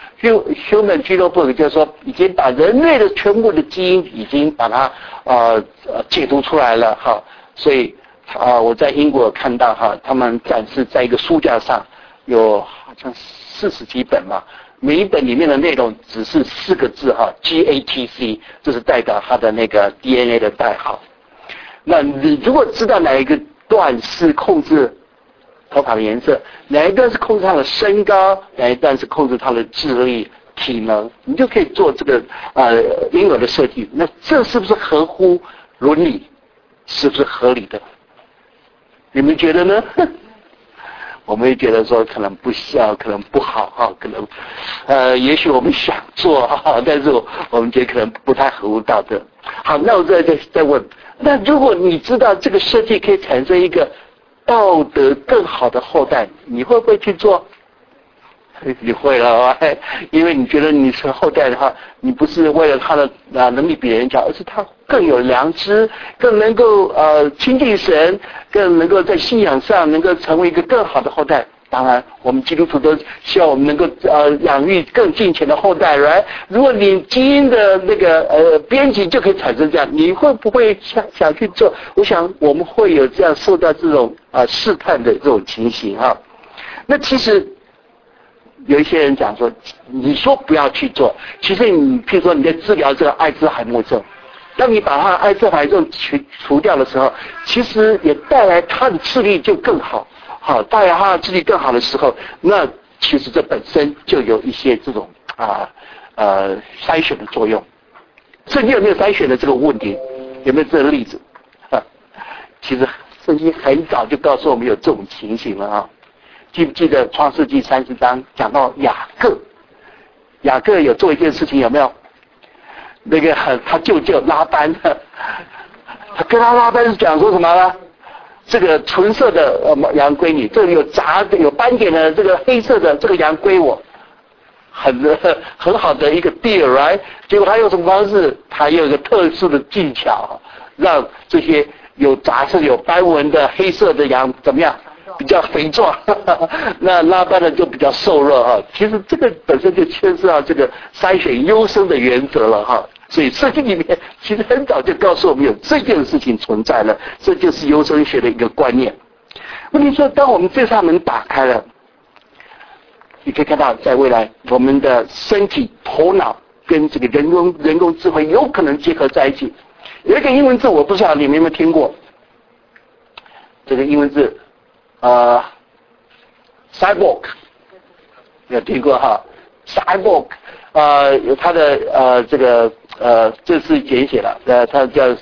？human genome book 就是说，已经把人类的全部的基因已经把它解读出来了哈。所以我在英国看到哈，他们展示在一个书架上，有好像40几本嘛。每一本里面的内容只是4个字哈 ，GATC， 这是代表它的那个 DNA 的代号。那你如果知道哪一个段是控制头发的颜色，哪一段是控制它的身高，哪一段是控制它的智力、体能，你就可以做这个婴儿的设计。那这是不是合乎伦理？是不是合理的？你们觉得呢？我们也觉得说可能不孝，可能不好哈，可能也许我们想做哈，但是我们觉得可能不太合乎道德。好，那我再问，那如果你知道这个设计可以产生一个道德更好的后代，你会不会去做？你会了，因为你觉得你是后代的话，你不是为了他的能力比人强，而是他更有良知，更能够亲近神，更能够在信仰上能够成为一个更好的后代。当然，我们基督徒都希望我们能够养育更敬虔的后代 ，right？ 如果你基因的那个编辑就可以产生这样，你会不会想去做？我想我们会有这样受到这种试探的这种情形哈。那其实。有一些人讲说，你说不要去做，其实你譬如说你在治疗这个阿兹海默症，当你把他的阿兹海默症除掉的时候，其实也带来他的智力就更好，好，带来他的智力更好的时候，那其实这本身就有一些这种筛选的作用。圣经有没有筛选的这个问题？有没有这个例子？其实圣经很早就告诉我们有这种情形了啊。记不记得创世纪30章讲到雅各有做一件事情，有没有？那个他舅舅拉班，他跟拉班是讲说什么呢？这个纯色的羊归你，这个有斑点的这个黑色的这个羊归我，很好的一个 deal right？ 结果他用什么方式？他用一个特殊的技巧，让这些有杂色有斑纹的黑色的羊怎么样？比较肥壮，那拉班呢就比较瘦弱哈。其实这个本身就牵涉到这个筛选优生的原则了哈。所以圣经里面其实很早就告诉我们有这件事情存在了，这就是优生学的一个观念。问题说，当我们这扇门打开了，你可以看到，在未来我们的身体、头脑跟这个人工智慧有可能结合在一起。有一个英文字，我不知道你们有没有听过，这个英文字。cyborg 有听过哈 ？cyborg 有它的这是简写了，它叫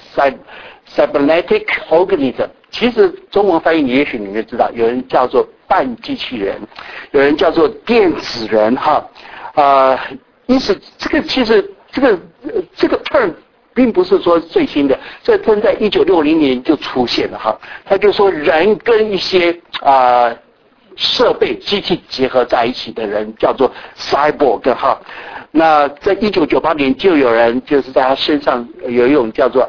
cybernetic organism。其实中文翻译也许你们知道，有人叫做半机器人，有人叫做电子人哈。因此其实这个 term。并不是说最新的，这 term 在1960年就出现了哈。他就说人跟一些设备机器结合在一起的人叫做 cyborg 哈。那在1998年就有人就是在他身上有一种叫做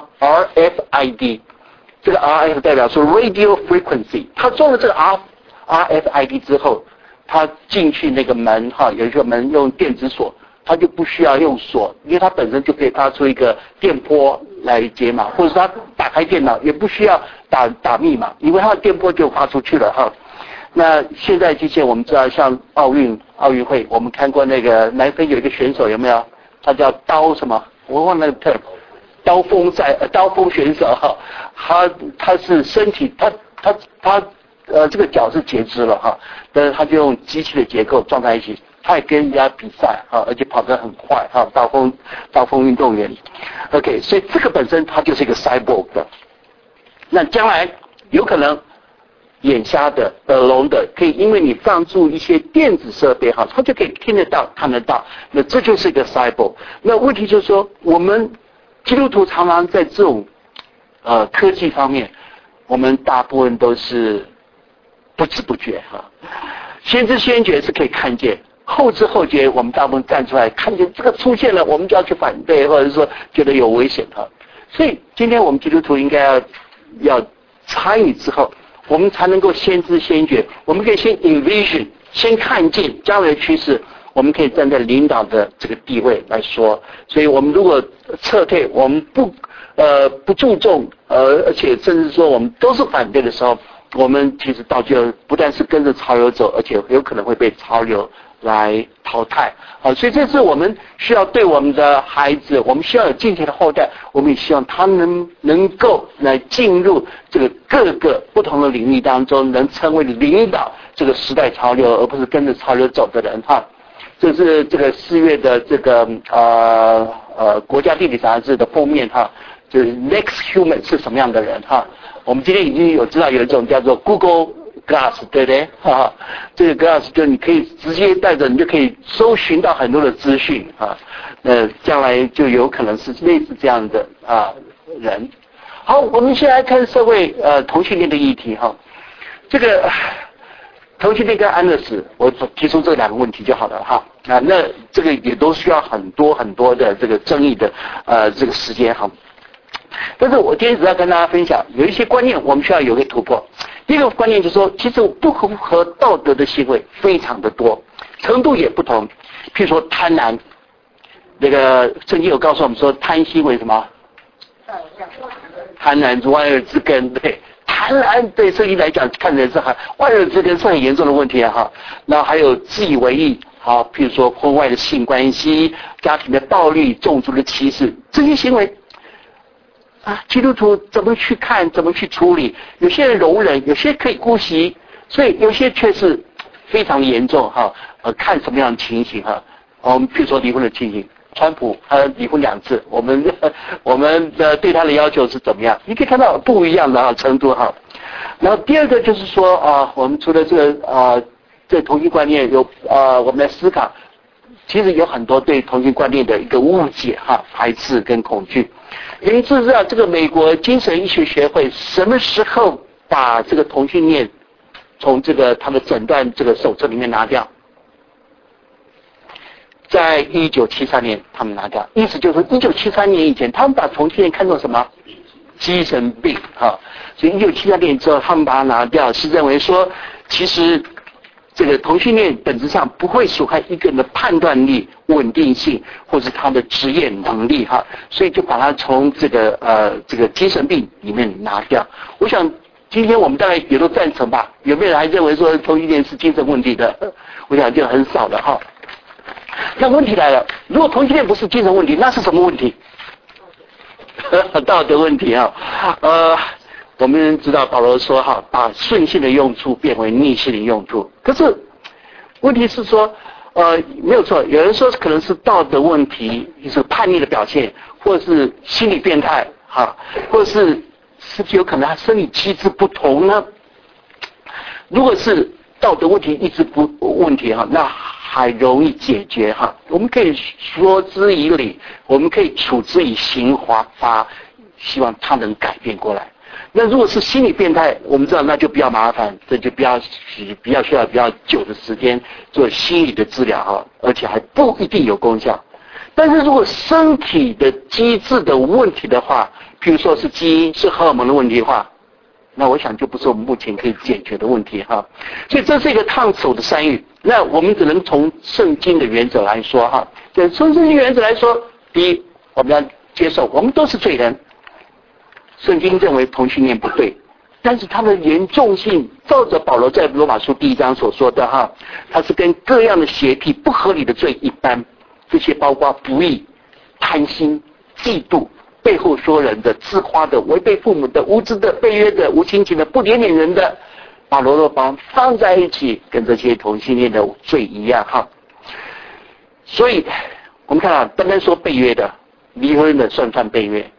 RFID， 这个 RF 代表说 radio frequency， 他装了这个 RFID 之后，他进去那个门哈，有一个门用电子锁。他就不需要用锁，因为他本身就可以发出一个电波来解码，或者是他打开电脑也不需要打密码，因为他的电波就发出去了哈。那现在机器我们知道，像奥运会，我们看过那个南非有一个选手有没有？他叫刀什么？我忘了那个 term， 刀锋选手哈，他是身体他这个脚是截肢了哈，但是他就用机器的结构撞在一起。他也跟人家比赛而且跑得很快刀锋运动员。OK， 所以这个本身它就是一个 cyborg 的。那将来有可能眼瞎的、耳聋的，可以因为你放入一些电子设备哈，他就可以听得到、看得到。那这就是一个 cyber。那问题就是说，我们基督徒常常在这种科技方面，我们大部分都是不知不觉哈。先知先觉是可以看见，后知后觉我们大部分站出来看见这个出现了，我们就要去反对，或者说觉得有危险哈。所以今天我们基督徒应该要参与之后，我们才能够先知先觉，我们可以先 envision， 先看见将来的趋势，我们可以站在领导的这个地位来说。所以我们如果撤退，我们不注重，而且甚至说我们都是反对的时候，我们其实到最后不但是跟着潮流走，而且有可能会被潮流来淘汰。好，所以这是我们需要对我们的孩子，我们需要有敬虔的后代，我们也希望他能够来进入这个各个不同的领域当中，能成为领导这个时代潮流，而不是跟着潮流走的人哈。这是这个4月的这个国家地理杂志的封面哈，就是 Next Human 是什么样的人哈。我们今天已经有知道有一种叫做 Google Glass， 对不对？哈，这个 Glass 就你可以直接带着，你就可以搜寻到很多的资讯啊。将来就有可能是类似这样的人。好，我们先来看社会同性恋的议题哈。这个同性恋跟安乐死，我提出这2个问题就好了哈。那这个也都需要很多的这个争议的这个时间哈。但是我今天只要跟大家分享，有一些观念我们需要有个突破。第一个观念就是说，其实不符合道德的行为非常的多，程度也不同。譬如说贪婪，那个圣经有告诉我们说，贪心为什么？贪婪是万恶之根，对。贪婪对圣经来讲，看起来是万恶之根是很严重的问题哈。然后还有自以为意，好，譬如说婚外的性关系、家庭的暴力、种族的歧视，这些行为。基督徒怎么去看，怎么去处理？有些人容忍，有些可以姑息，所以有些却是非常严重哈。看什么样的情形哈？我们譬如说离婚的情形，川普离婚2次，我们对他的要求是怎么样？你可以看到不一样的程度哈。然后第二个就是说我们除了这同性观念有我们来思考，其实有很多对同性观念的一个误解哈，排斥跟恐惧。你知不知道这个美国精神医学协会什么时候把这个同性恋从这个他的诊断这个手册里面拿掉？在1973年他们拿掉，意思就是说1973年以前他们把同性恋看作什么？精神病哈。所以1973年之后他们把它拿掉，是认为说其实这个同性恋本质上不会损害一个人的判断力、稳定性，或是他的职业能力哈，所以就把它从这个精神病里面拿掉。我想今天我们大概也都赞成吧？有没有人还认为说同性恋是精神问题的？我想就很少了哈。那问题来了，如果同性恋不是精神问题，那是什么问题？道德问题啊。我们知道保罗说哈，把顺性的用处变为逆性的用处。可是问题是说，没有错，有人说可能是道德问题，就是叛逆的表现，或者是心理变态哈，或者是不是有可能他生理机制不同呢？如果是道德问题一直不问题哈，那还容易解决哈。我们可以说之以理，我们可以处之以刑罚，希望他能改变过来。那如果是心理变态，我们知道那就比较麻烦，这就比较需要比较久的时间做心理的治疗哈，而且还不一定有功效。但是如果身体的机制的问题的话，譬如说是基因、是荷尔蒙的问题的话，那我想就不是我们目前可以解决的问题哈。所以这是一个烫手的山芋。那我们只能从圣经的原则来说哈。对，从圣经原则来说，第一，我们要接受我们都是罪人。圣经认为同性恋不对，但是它的严重性，照着保罗在罗马书1章所说的哈，它是跟各样的邪僻、不合理的罪一般，这些包括不义、贪心、嫉妒、背后说人的、自夸的、违背父母的、无知的、背约的、无亲情的、不怜悯人的，保罗都放在一起，跟这些同性恋的罪一样哈。所以我们看单单说背约的、离婚的算不算背约？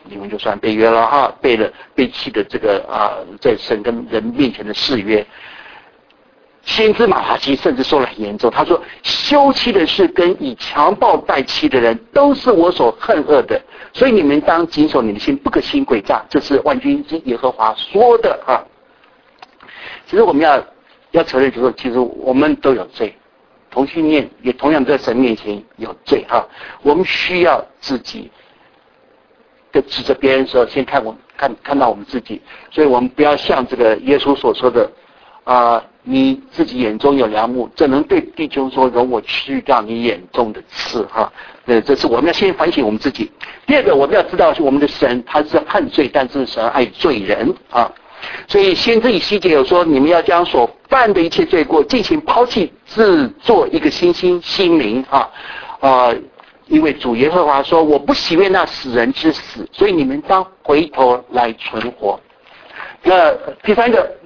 你们就算背约了哈，背弃的这个在神跟人面前的誓约。先知马拉基甚至说了很严重，他说休妻的事跟以强暴待妻的人都是我所恨恶的，所以你们当谨守你的心，不可行诡诈，这是万军之耶和华说的啊。其实我们要承认，就是其实我们都有罪，同性恋也同样在神面前有罪哈。我们需要自己的指着别人的时候，先看到我们自己，所以我们不要像这个耶稣所说的你自己眼中有梁木，怎能对弟兄说容我去掉你眼中的刺哈？这是我们要先反省我们自己。第二个，我们要知道是我们的神他是恨罪，但是神爱罪人啊。所以先知以西结有说，你们要将所犯的一切罪过进行抛弃，自做一个新心新灵因为主耶和华说，我不喜悦那死人之死，所以你们当回头来存活。那第三个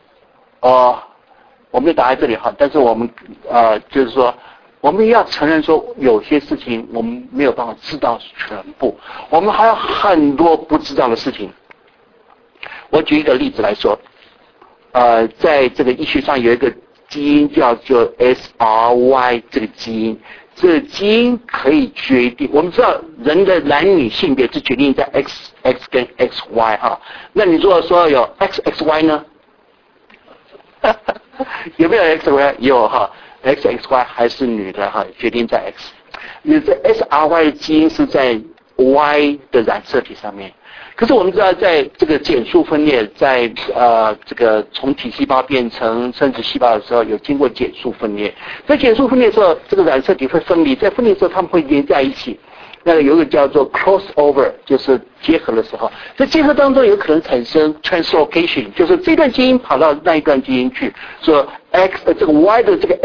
我们就打在这里哈，但是我们就是说，我们要承认说，有些事情我们没有办法知道全部，我们还有很多不知道的事情。我举一个例子来说，在这个医学上有一个基因叫做 SRY 这个基因，这个基因可以决定，我们知道人的男女性别是决定在 XX 跟 XY 哈，那你如果说有 XXY 呢？有没有 XY？ 有哈 ，XXY 还是女的哈，决定在 X。你这 SRY 的基因是在 Y 的染色体上面。可是我们知道，在这个减数分裂，在这个从体细胞变成生殖细胞的时候，有经过减数分裂。在减数分裂的时候，这个染色体会分离，在分离的时候，它们会连在一起。那个有一个叫做 crossover， 就是结合的时候，在结合当中有可能产生 translocation， 就是这段基因跑到那一段基因去，说 这个 Y 的这个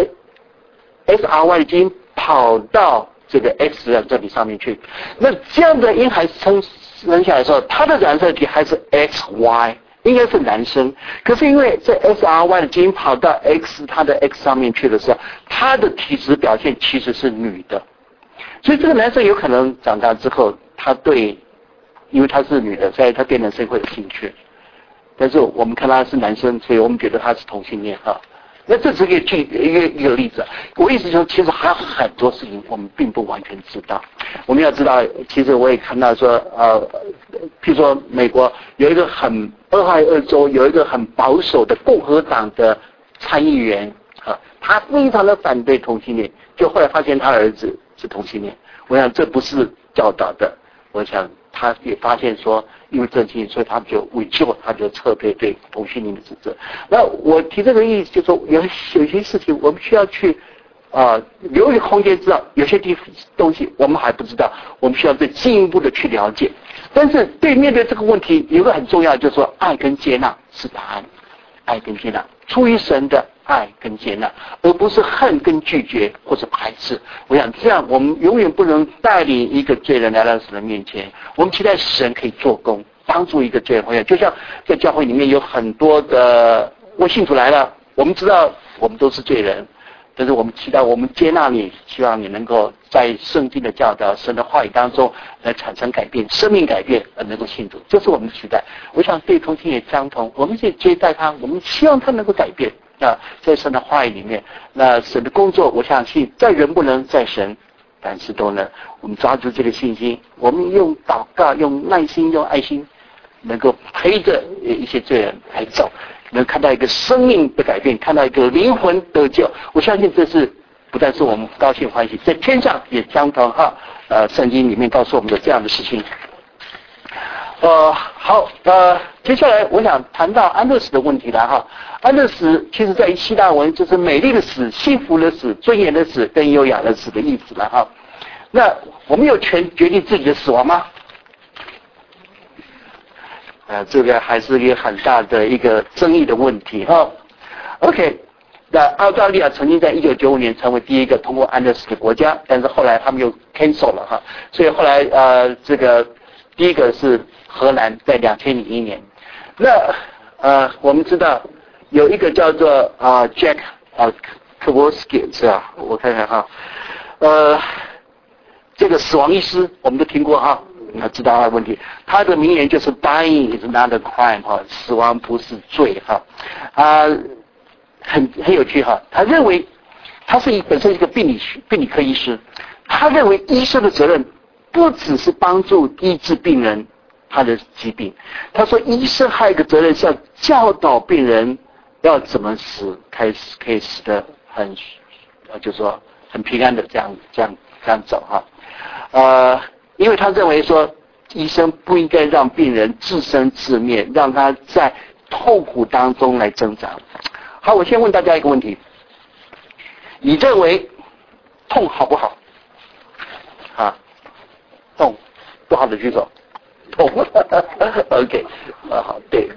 SRY 的基因跑到这个 X 染色体上面去。那这样的婴孩生下来的时候，他的染色体还是 XY， 应该是男生。可是因为在 SRY 的基因跑到 X 他的 X 上面去的时候，他的体质表现其实是女的。所以这个男生有可能长大之后，因为他是女的，所以他对男生会有兴趣。但是我们看他是男生，所以我们觉得他是同性恋哈。那这是一个例子。我意思就是，其实还有很多事情我们并不完全知道。我们要知道，其实我也看到说，譬如说美国有一个俄亥俄州有一个很保守的共和党的参议员他非常的反对同性恋，就后来发现他儿子是同性恋。我想这不是教导的，我想他也发现说，因为这情，所以他就委屈他就撤退对同性恋的指责。那我提这个意思，就是说有些事情我们需要去留一个空间，知道有些东西我们还不知道，我们需要再进一步的去了解。但是面对这个问题，有一个很重要，就是说爱跟接纳是答案，爱跟接纳，出于神的爱跟接纳，而不是恨跟拒绝或者排斥。我想这样，我们永远不能带领一个罪人来到神的面前。我们期待神可以做工，帮助一个罪人回来。就像在教会里面有很多的信徒来了，我们知道我们都是罪人，但是我们期待我们接纳你，希望你能够在圣经的教导、神的话语当中来产生改变，生命改变而能够信主，这是我们的期待。我想对同性也相同，我们也接待他，我们希望他能够改变。在神的话语里面，那神的工作，我相信在人不能，在神凡事都能。我们抓住这个信心，我们用祷告、用耐心、用爱心，能够陪着一些罪人来走，能看到一个生命的改变，看到一个灵魂得救。我相信这是不但是我们高兴欢喜，在天上也相同哈。圣经里面告诉我们的这样的事情。好，接下来我想谈到安乐死的问题了哈。安乐死其实在希腊文就是美丽的死、幸福的死、尊严的死跟优雅的死的意思了哈。那我们有权决定自己的死亡吗？这个还是一个很大的一个争议的问题哈。OK， 那澳大利亚曾经在1995年成为第一个通过安乐死的国家，但是后来他们又 cancel 了哈，所以后来这个第一个是荷兰在2001年。那我们知道有一个叫做Jack Kowalski 是吧？我看看哈，这个死亡医师我们都听过哈。 要知道他的问题。他的名言就是 "Dying is not a crime" 哈，死亡不是罪哈。很有趣哈，他认为他本身是一个病理科医师，他认为医生的责任不只是帮助医治病人他的疾病，他说医生还有一个责任是要教导病人要怎么死，可以死得就是说很平安的这样走哈。因为他认为说医生不应该让病人自生自灭，让他在痛苦当中来挣扎。好，我先问大家一个问题，你认为痛好不好？痛不好的举手。痛OK 好，对。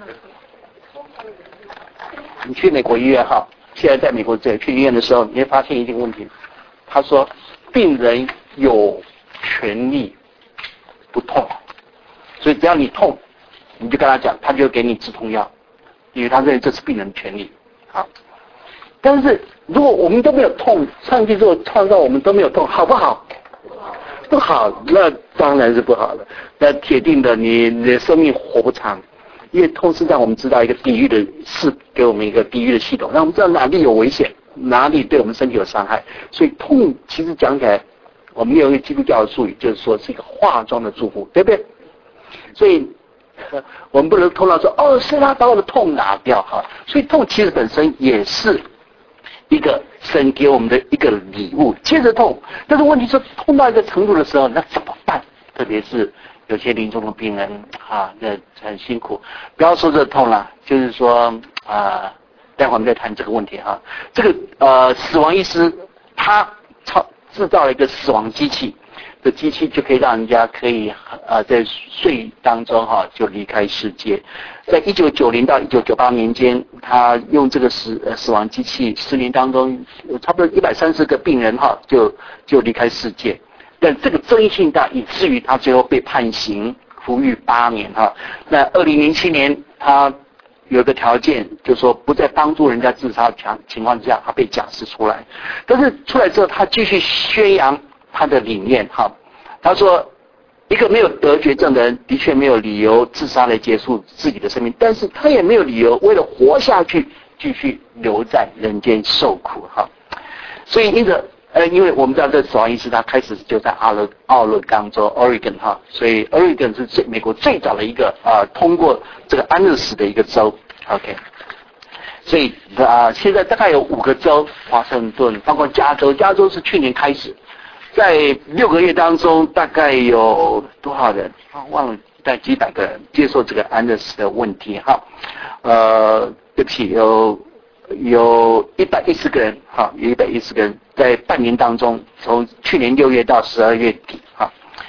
你去美国医院哈，现在在美国去医院的时候，你会发现一个问题，他说病人有权利不痛，所以只要你痛，你就跟他讲，他就给你止痛药，因为他认为这是病人的权利。好，但是如果我们都没有痛，上去之后创造我们都没有痛，好不好？不好，那当然是不好了。那铁定的，你的生命活不长，因为痛是让我们知道一个抵御的，是给我们一个抵御的系统，让我们知道哪里有危险，哪里对我们身体有伤害。所以痛其实讲起来，我们有一个基督教的术语，就是说是一个化妆的祝福，对不对？所以我们不能痛到说是他把我的痛拿掉哈。所以痛其实本身也是一个神给我们的一个礼物，接着痛。但是问题是痛到一个程度的时候，那怎么办？特别是有些临终的病人那很辛苦。不要说这痛了，就是说待会我们再谈这个问题哈。这个死亡医师他制造了一个死亡机器，这机器就可以让人家可以在睡当中就离开世界。在1990到1998年间，他用这个死亡机器10年当中，有差不多130个病人就离开世界。但这个争议性大，以至于他最后被判刑，服狱8年哈。那2007年他有一个条件，就是说不再帮助人家自杀的情况之下，他被假释出来。但是出来之后，他继续宣扬他的理念哈。他说，一个没有得绝症的人的确没有理由自杀来结束自己的生命，但是他也没有理由为了活下去继续留在人间受苦哈。所以因为我们知道这死亡医师他开始就在奥勒冈州 Oregon 哈，所以 Oregon 是美国最早的一个通过这个安乐死的一个州 OK。所以现在大概有5个州，华盛顿包括加州是去年开始。在6个月当中，大概有多少人？忘了，大概几百个人接受这个安乐死的问题哈。对不起，有110个人哈，有110个人在半年当中，从去年6月到12月底哈。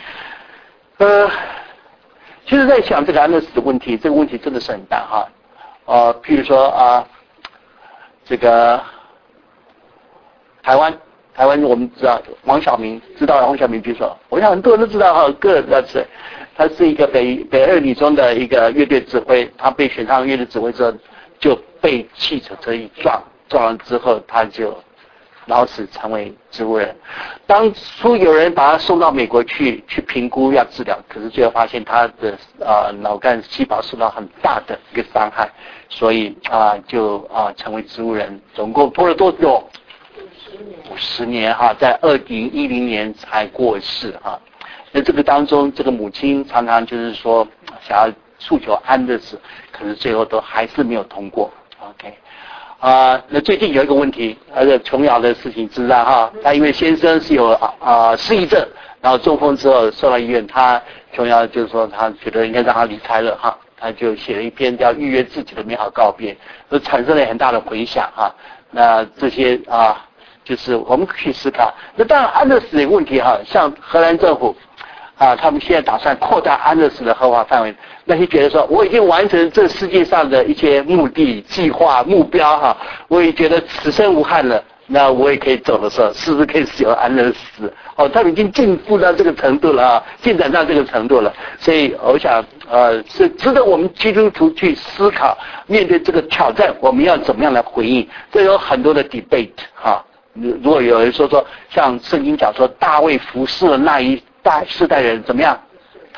其实在想这个安乐死的问题，这个问题真的是很大哈。譬如说这个台湾我们知道王晓明，知道王晓明举手，我想很多人都知道哈，个人都知道，他是一个北二女中的一个乐队指挥，他被选上乐队指挥之后就被汽车一撞了之后，他就脑死成为植物人。当初有人把他送到美国去评估要治疗，可是最后发现他的脑干细胞受到很大的一个伤害，所以就成为植物人，总共拖了多久？50年哈，在2010年才过世哈。那这个当中，这个母亲常常就是说想要诉求安乐死，可是最后都还是没有通过。OK，那最近有一个问题，琼瑶的事情知道哈，他因为先生是有失忆症，然后中风之后送到医院，琼瑶就是说他觉得应该让他离开了哈，他就写了一篇叫《预约自己的美好告别》，产生了很大的回响哈。那这些就是我们可以思考。那当然安乐死的问题哈，像荷兰政府他们现在打算扩大安乐死的合法范围。那些觉得说我已经完成这世界上的一些目的、计划、目标哈，我也觉得此生无憾了，那我也可以走的时候，是不是可以使用安乐死？他们已经进步到这个程度了进展到这个程度了。所以我想是值得我们基督徒去思考，面对这个挑战，我们要怎么样来回应？这有很多的 debate 哈。如果有人说像圣经讲说大卫服侍了那一世代人怎么样，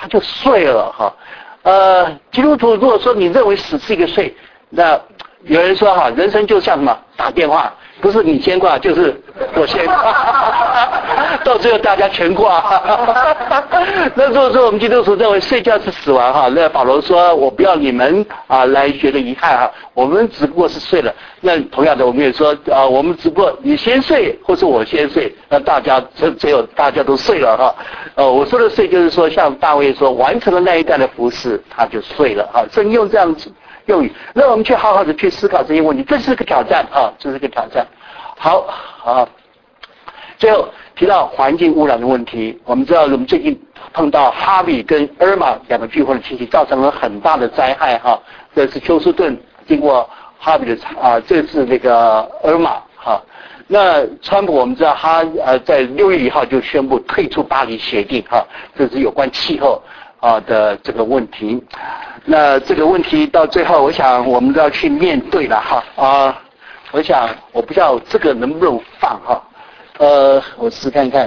他就睡了哈。基督徒如果说你认为死是一个睡，那有人说哈，人生就像什么打电话，不是你先挂就是我先挂，到最后大家全挂。那如果说我们基督徒认为睡觉是死亡哈，那保罗说我不要你们来觉得遗憾哈，我们只不过是睡了。那同样的我们也说我们只不过你先睡或是我先睡，那大家只有大家都睡了哈。我说的睡就是说像大卫说完成了那一代的服事他就睡了哈，所以用这样子用语，让我们去好好的去思考这些问题，这是个挑战啊，这是个挑战。好啊，最后提到环境污染的问题，我们知道我们最近碰到哈维跟尔玛两个飓风的情形，造成了很大的灾害哈。这是休斯顿经过哈维的这次那个尔玛哈。那川普我们知道他在6月1号就宣布退出巴黎协定哈，这是有关气候的这个问题。那这个问题到最后我想我们都要去面对了哈我想我不知道这个能不能放哈我试看看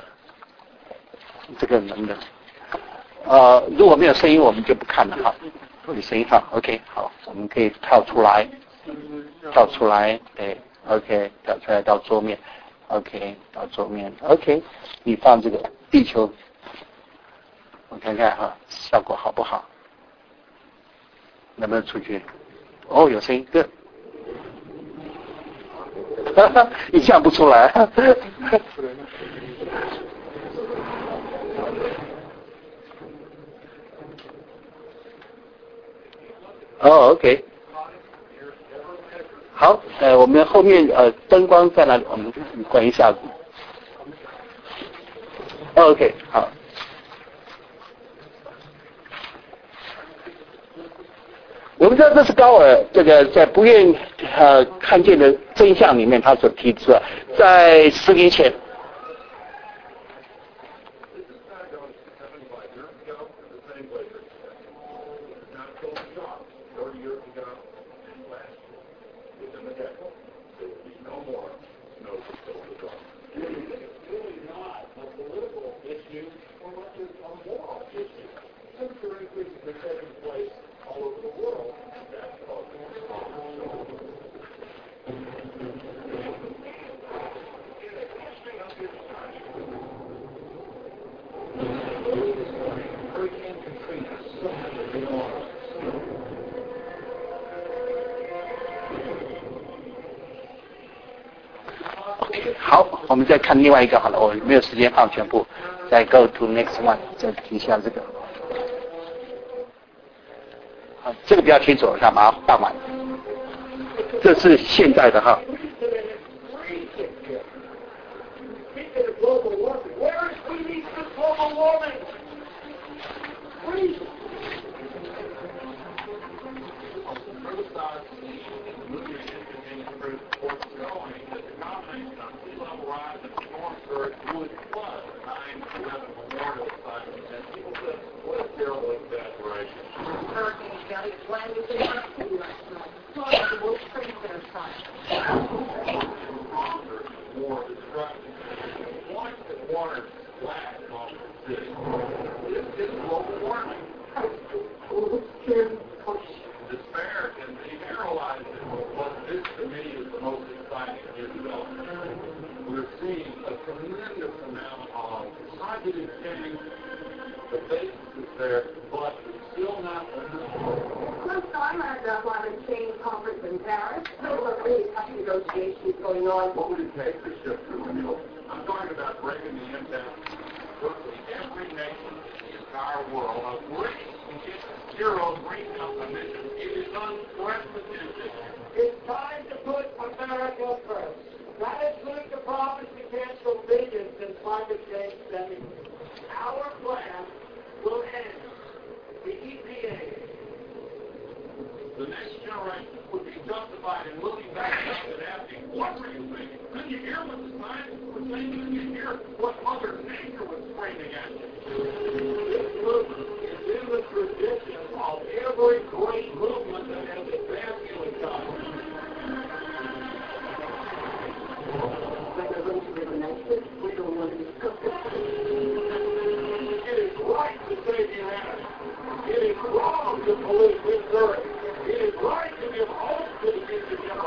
这个能不能如果没有声音我们就不看了哈，有声音哈 OK 好，我们可以跳出来对 OK 跳出来到桌面 OK 到桌面 OK 你放这个地球我看看哈效果好不好，能不能出去？有声音，对，影像不出来。OK， 好，我们后面灯光在哪里？我们关一下。OK， 好。我们知道这是高尔这个在不愿看见的真相里面他所提出的，在10年前。好，我们再看另外一个好了，我没有时间放全部，再 go to next one， 再提一下这个。好，这个比较清楚，看马上放完。这是现在的哈。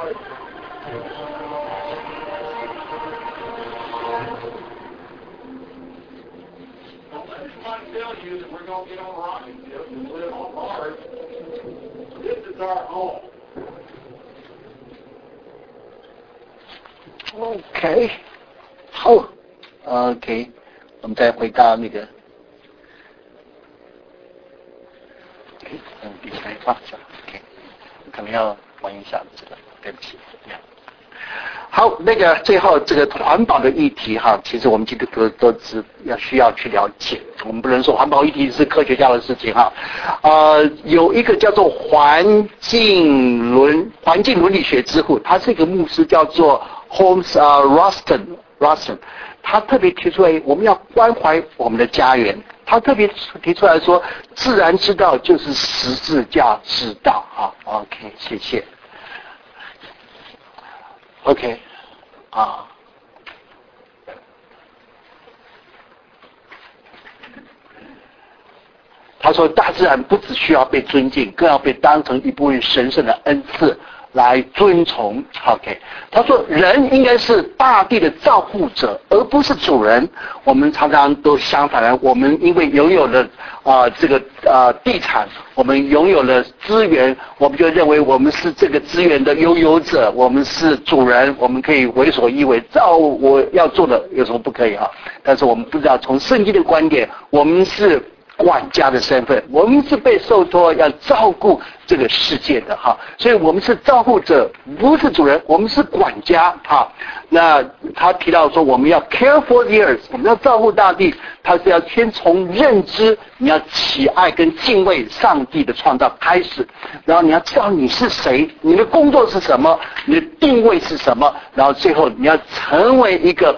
Tell you that we're going to get on rocket ships and live on Mars. This is our home. OK， 好 ，OK， 我们再回到那个，比起来放下 ，OK， 可能要玩一下这个，对不起。好，那个最后这个环保的议题哈，其实我们基督徒都需要去了解。我们不能说环保议题是科学家的事情哈。有一个叫做环境伦理学之父，他是一个牧师，叫做 Holmes Ruston， 他特别提出来，我们要关怀我们的家园。他特别提出来说，自然之道就是十字架之道啊。OK， 谢谢。OK， 啊，他说大自然不只需要被尊敬，更要被当成一部分神圣的恩赐来遵从。OK， 他说人应该是大地的造护者，而不是主人。我们常常都相反了，我们因为拥有了这个地产，我们拥有了资源，我们就认为我们是这个资源的拥有者，我们是主人，我们可以为所欲为，照我要做的有什么不可以啊？但是我们不知道，从圣经的观点，我们是管家的身份，我们是被受托要照顾这个世界的哈，所以我们是照顾者，不是主人，我们是管家哈。那他提到说，我们要 care for the earth， 我们要照顾大地，他是要先从认知，你要喜爱跟敬畏上帝的创造开始，然后你要知道你是谁，你的工作是什么，你的定位是什么，然后最后你要成为一个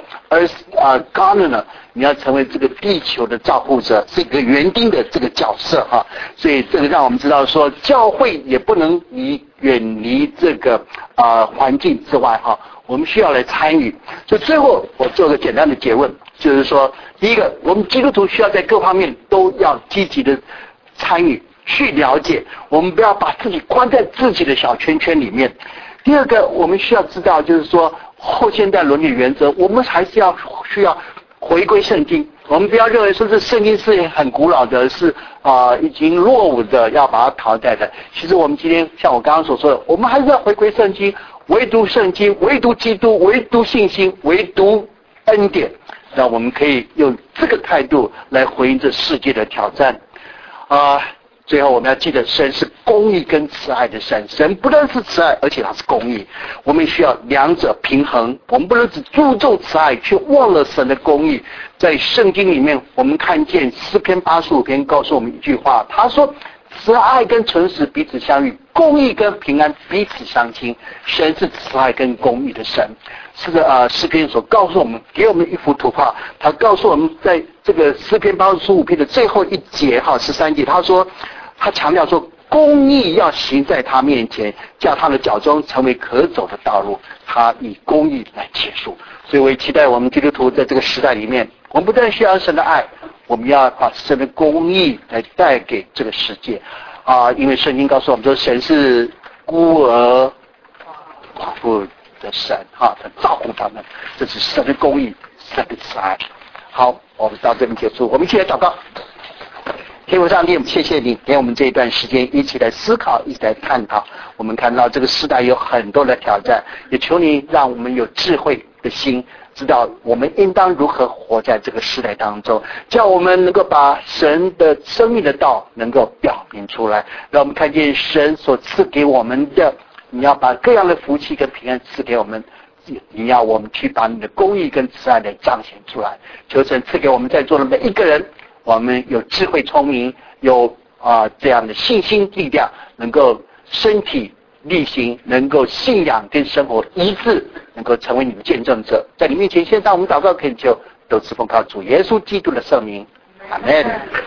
gardener， 你要成为这个地球的照顾者，是一个园丁的这个角色哈。所以这个让我们知道说，教会也不能远离这个环境之外哈，我们需要来参与。所以最后我做个简单的结论，就是说，第一个，我们基督徒需要在各方面都要积极的参与，去了解，我们不要把自己关在自己的小圈圈里面。第二个，我们需要知道，就是说后现代伦理原则，我们还是需要回归圣经。我们不要认为说这圣经是很古老的，是已经落伍的，要把它淘汰的。其实我们今天像我刚刚所说的，我们还是要回归圣经，唯独圣经，唯独基督，唯独信心，唯独恩典，让我们可以用这个态度来回应这世界的挑战。最后我们要记得，神是公义跟慈爱的神，神不但是慈爱，而且他是公义。我们需要两者平衡，我们不能只注重慈爱，却忘了神的公义。在圣经里面，我们看见诗篇85篇告诉我们一句话，他说慈爱跟诚实彼此相遇，公义跟平安彼此相亲。神是慈爱跟公义的神。是的，诗篇所告诉我们，给我们一幅图画。他告诉我们，在这个诗篇85篇的最后一节13节，他强调说，公义要行在他面前，叫他的脚中成为可走的道路。他以公义来结束。所以我也期待我们基督徒在这个时代里面，我们不但需要神的爱，我们要把神的公义来带给这个世界因为圣经告诉我们说，神是孤儿寡妇的神他照顾他们，这是神的公义，神的慈爱。好，我们到这边结束，我们一起来祷告。天父上帝，谢谢你给我们这一段时间一起来思考，一起来探讨。我们看到这个时代有很多的挑战，也求你让我们有智慧的心，知道我们应当如何活在这个时代当中，叫我们能够把神的生命的道能够表明出来，让我们看见神所赐给我们的，你要把各样的福气跟平安赐给我们，你要我们去把你的公义跟慈爱来彰显出来。求神赐给我们在座的每一个人，我们有智慧聪明，有这样的信心力量，能够身体力行，能够信仰跟生活一致，能够成为你的见证者。在你面前献上我们祷告恳求，都是奉靠主耶稣基督的圣名，阿们。